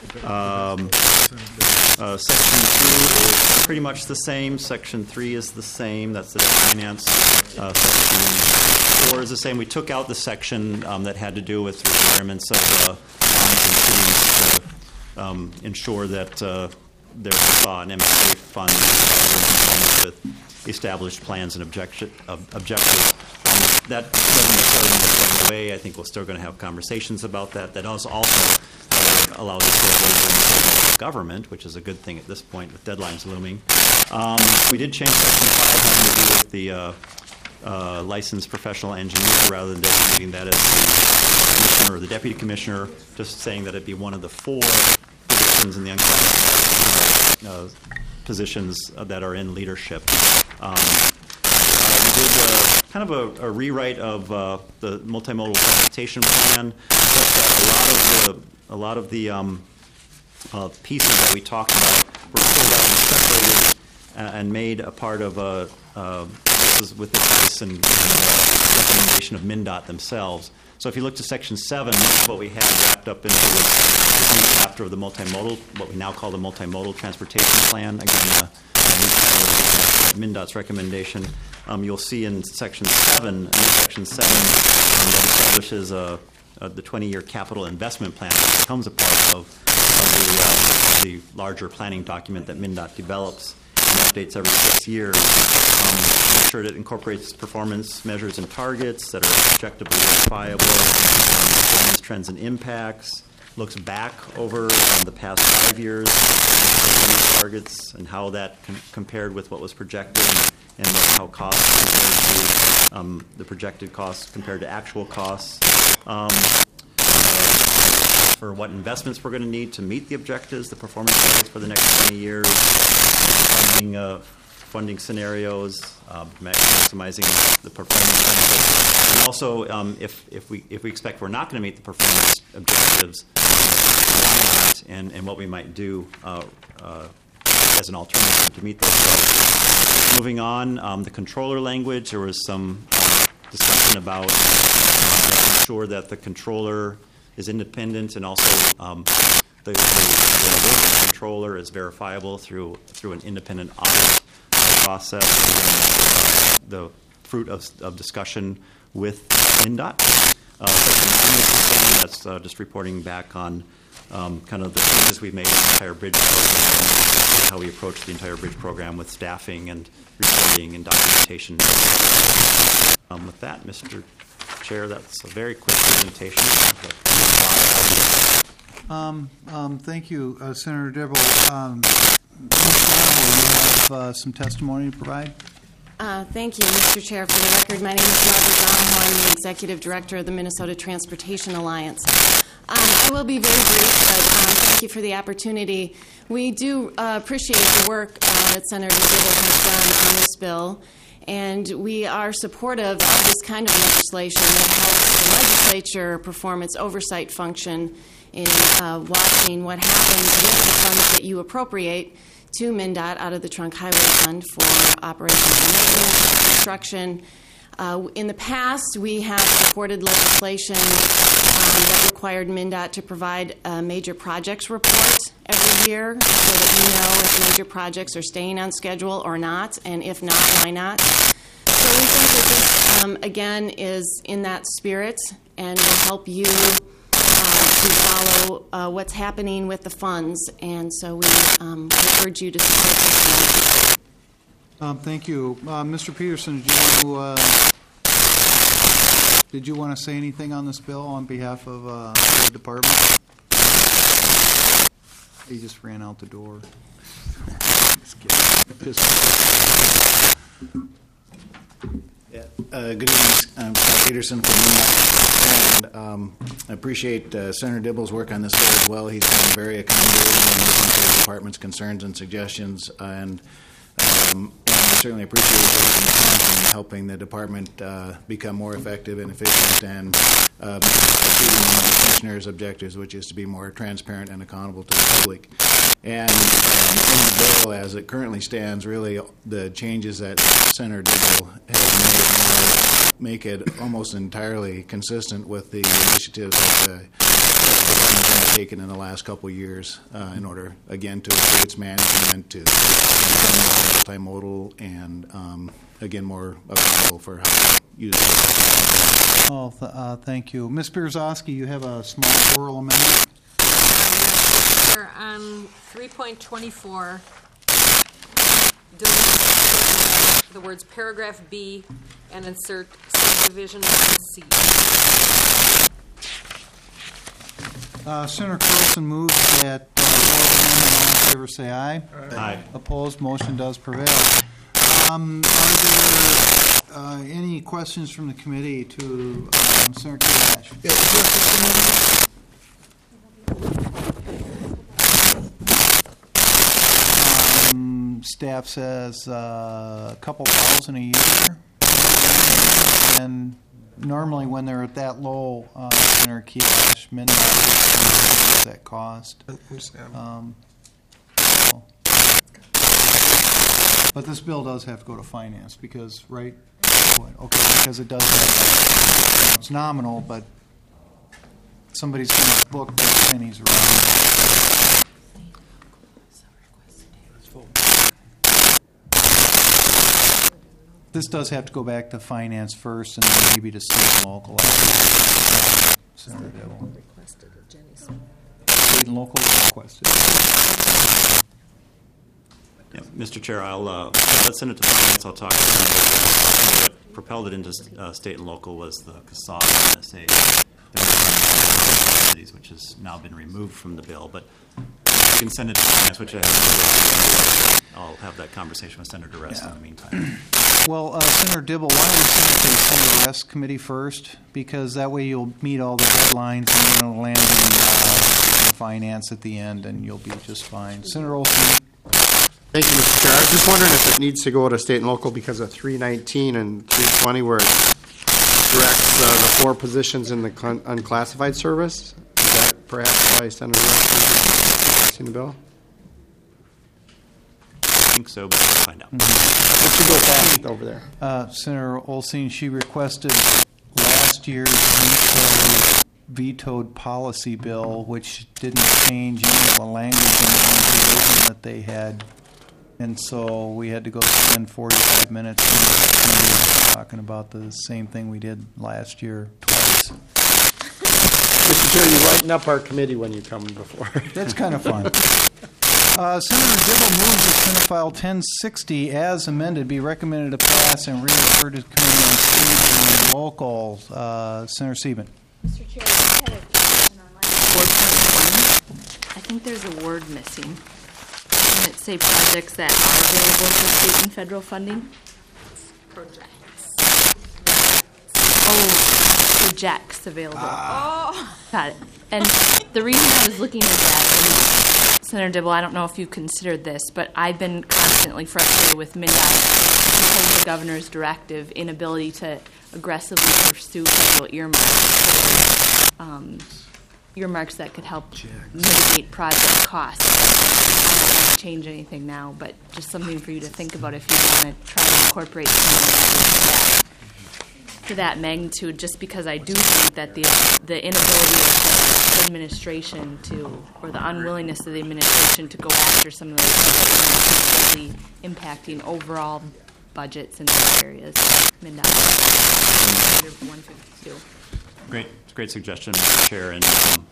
Section 2 is pretty much the same. Section 3 is the same. That's the finance. Section 4 is the same. We took out the section that had to do with requirements of bonds and cities to ensure that there was an MSA fund with established plans and objectives. That doesn't necessarily go away. I think we're still going to have conversations about that. That also allows us to avoid government, which is a good thing at this point with deadlines looming. We did change Section 5 having to do with the licensed professional engineer rather than designating that as the commissioner or the deputy commissioner, just saying that it'd be one of the 4 positions in the unclassified positions that are in leadership. We did kind of a rewrite of the multimodal transportation plan, such that a lot of the pieces that we talked about were pulled out and separated and made a part of this is with the advice and recommendation of MnDOT themselves. So if you look to Section 7, what we had wrapped up into this new chapter of the multimodal, what we now call the multimodal transportation plan. Again, MnDOT's recommendation. You'll see in Section 7, that establishes the 20-year capital investment plan, which becomes a part of the larger planning document that MnDOT develops and updates every 6 years. Make sure that it incorporates performance measures and targets that are objectively verifiable, performance trends and impacts, looks back over the past 5 years, targets and how that compared with what was projected, and how costs compared to the projected costs compared to actual costs. For what investments we're going to need to meet the objectives, the performance targets for the next 20 years, funding scenarios, maximizing the performance benefits, and also if we expect we're not going to meet the performance objectives, why not, and what we might do as an alternative to meet those goals. Moving on, the controller language, there was some discussion about making sure that the controller is independent and also the local controller is verifiable through an independent audit process, and the fruit of discussion with INDOT. Section 9 is the same. That's just reporting back on kind of the changes we've made in the entire bridge program, how we approach the entire bridge program with staffing and reporting and documentation. With that, Mr. Chair, that's a very quick presentation. Thank you, Senator Dibble. Ms. Donahoe, you have some testimony to provide? Thank you, Mr. Chair. For the record, my name is Margaret Donahoe. I'm the Executive Director of the Minnesota Transportation Alliance. I will be very brief, but thank you for the opportunity. We do appreciate the work that Senator Dibble has done on this bill, and we are supportive of this kind of legislation that helps the legislature perform its oversight function in watching what happens with the funds that you appropriate to MnDOT out of the Trunk Highway Fund for operations and maintenance, construction. In the past, we have supported legislation that required MnDOT to provide a major projects report every year so that we know if major projects are staying on schedule or not, and if not, why not. So we think that this, again, is in that spirit and will help you to follow what's happening with the funds, and so we urge you to support this one. Thank you. Mr. Peterson, did you want to say anything on this bill on behalf of the department? He just ran out the door. Good evening. I'm Scott Peterson from MnDOT, and I appreciate Senator Dibble's work on this bill as well. He's been very accommodating and listening to the department's concerns and suggestions, and I certainly appreciate his work in the council in helping the department become more effective and efficient and achieving the commissioner's objectives, which is to be more transparent and accountable to the public. And in the bill, as it currently stands, really the changes that Senator Dibble has made now make it almost entirely consistent with the initiatives that the department has taken in the last couple of years in order, again, to improve its management, to become more multimodal, and again, more accountable for how to use it. Thank you. Ms. Bierzowski, you have a small oral amendment. On 3.24, delete the words paragraph B and insert subdivision C. Senator Carlson moves that all in favor say aye. Aye. Opposed, motion does prevail. Are there any questions from the committee to Senator Kalash? Staff says a couple thousand a year, and normally when they're at that low, Senator Kalash, MnDOT that cost. But this bill does have to go to finance because, right? Okay, because it does have, it's nominal, but somebody's going to book the pennies around. This does have to go back to finance first, and then maybe to state and local. Senator Dibble. State and local requested. Yeah, Mr. Chair, let's send it to finance. I'll talk to Senator. What propelled it into state and local was the CASAA NSA, which has now been removed from the bill. But you can send it to finance, which I'll have that conversation with Senator Rest in the meantime. Well, Senator Dibble, why don't we send it to the Senator Rest Committee first? Because that way you'll meet all the deadlines and then it'll land in finance at the end, and you'll be just fine. Senator Olson. Thank you, Mr. Chair. I was just wondering if it needs to go to state and local because of 319 and 320, where it directs the four positions in the unclassified service. Is that perhaps why Senator Rest is in the bill? I think so, but we'll find out. It should go fast over there. Senator Olsen, she requested last year's veto vetoed policy bill, which didn't change any of the language in the provision that they had. And so we had to go spend 45 minutes in the committee talking about the same thing we did last year twice. Mr. Chair, you lighten up our committee when you come before. That's kind of fun. Senator Dibble moves that Senate File 1060 as amended be recommended to pass and refer to Committee on State and Local. Senator Sieben. Mr. Chair, I had a question on line 4.1. I think there's a word missing. Doesn't it say projects that are available for state and federal funding? Projects. Oh, projects available. Got it. And the reason I was looking at that, and Senator Dibble, I don't know if you considered this, but I've been constantly frustrated with MnDOT because of the governor's directive inability to aggressively pursue federal earmarks that could help mitigate project costs. I don't want to change anything now, but just something for you to think about if you want to try to incorporate something to that magnitude, just because I do think that the inability of the administration to, or the unwillingness of the administration to go after some of those is really impacting overall budgets in those areas. MnDOT. 152. Great suggestion, Mr. Chair, and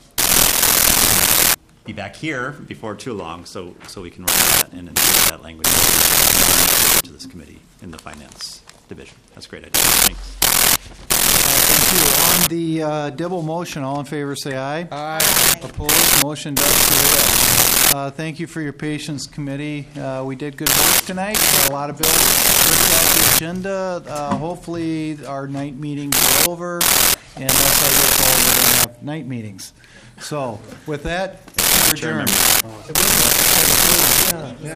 be back here before too long, so we can write that in and get that language to this committee in the Finance Division. That's a great idea. Thanks. Thank you. On the Dibble motion, all in favor say aye. Aye. Opposed? Motion does prevail. Thank you for your patience, committee. We did good work tonight. A lot of bills worked out the agenda. Hopefully our night meetings are over, and that's how we're going to have night meetings. So with that, we're adjourned.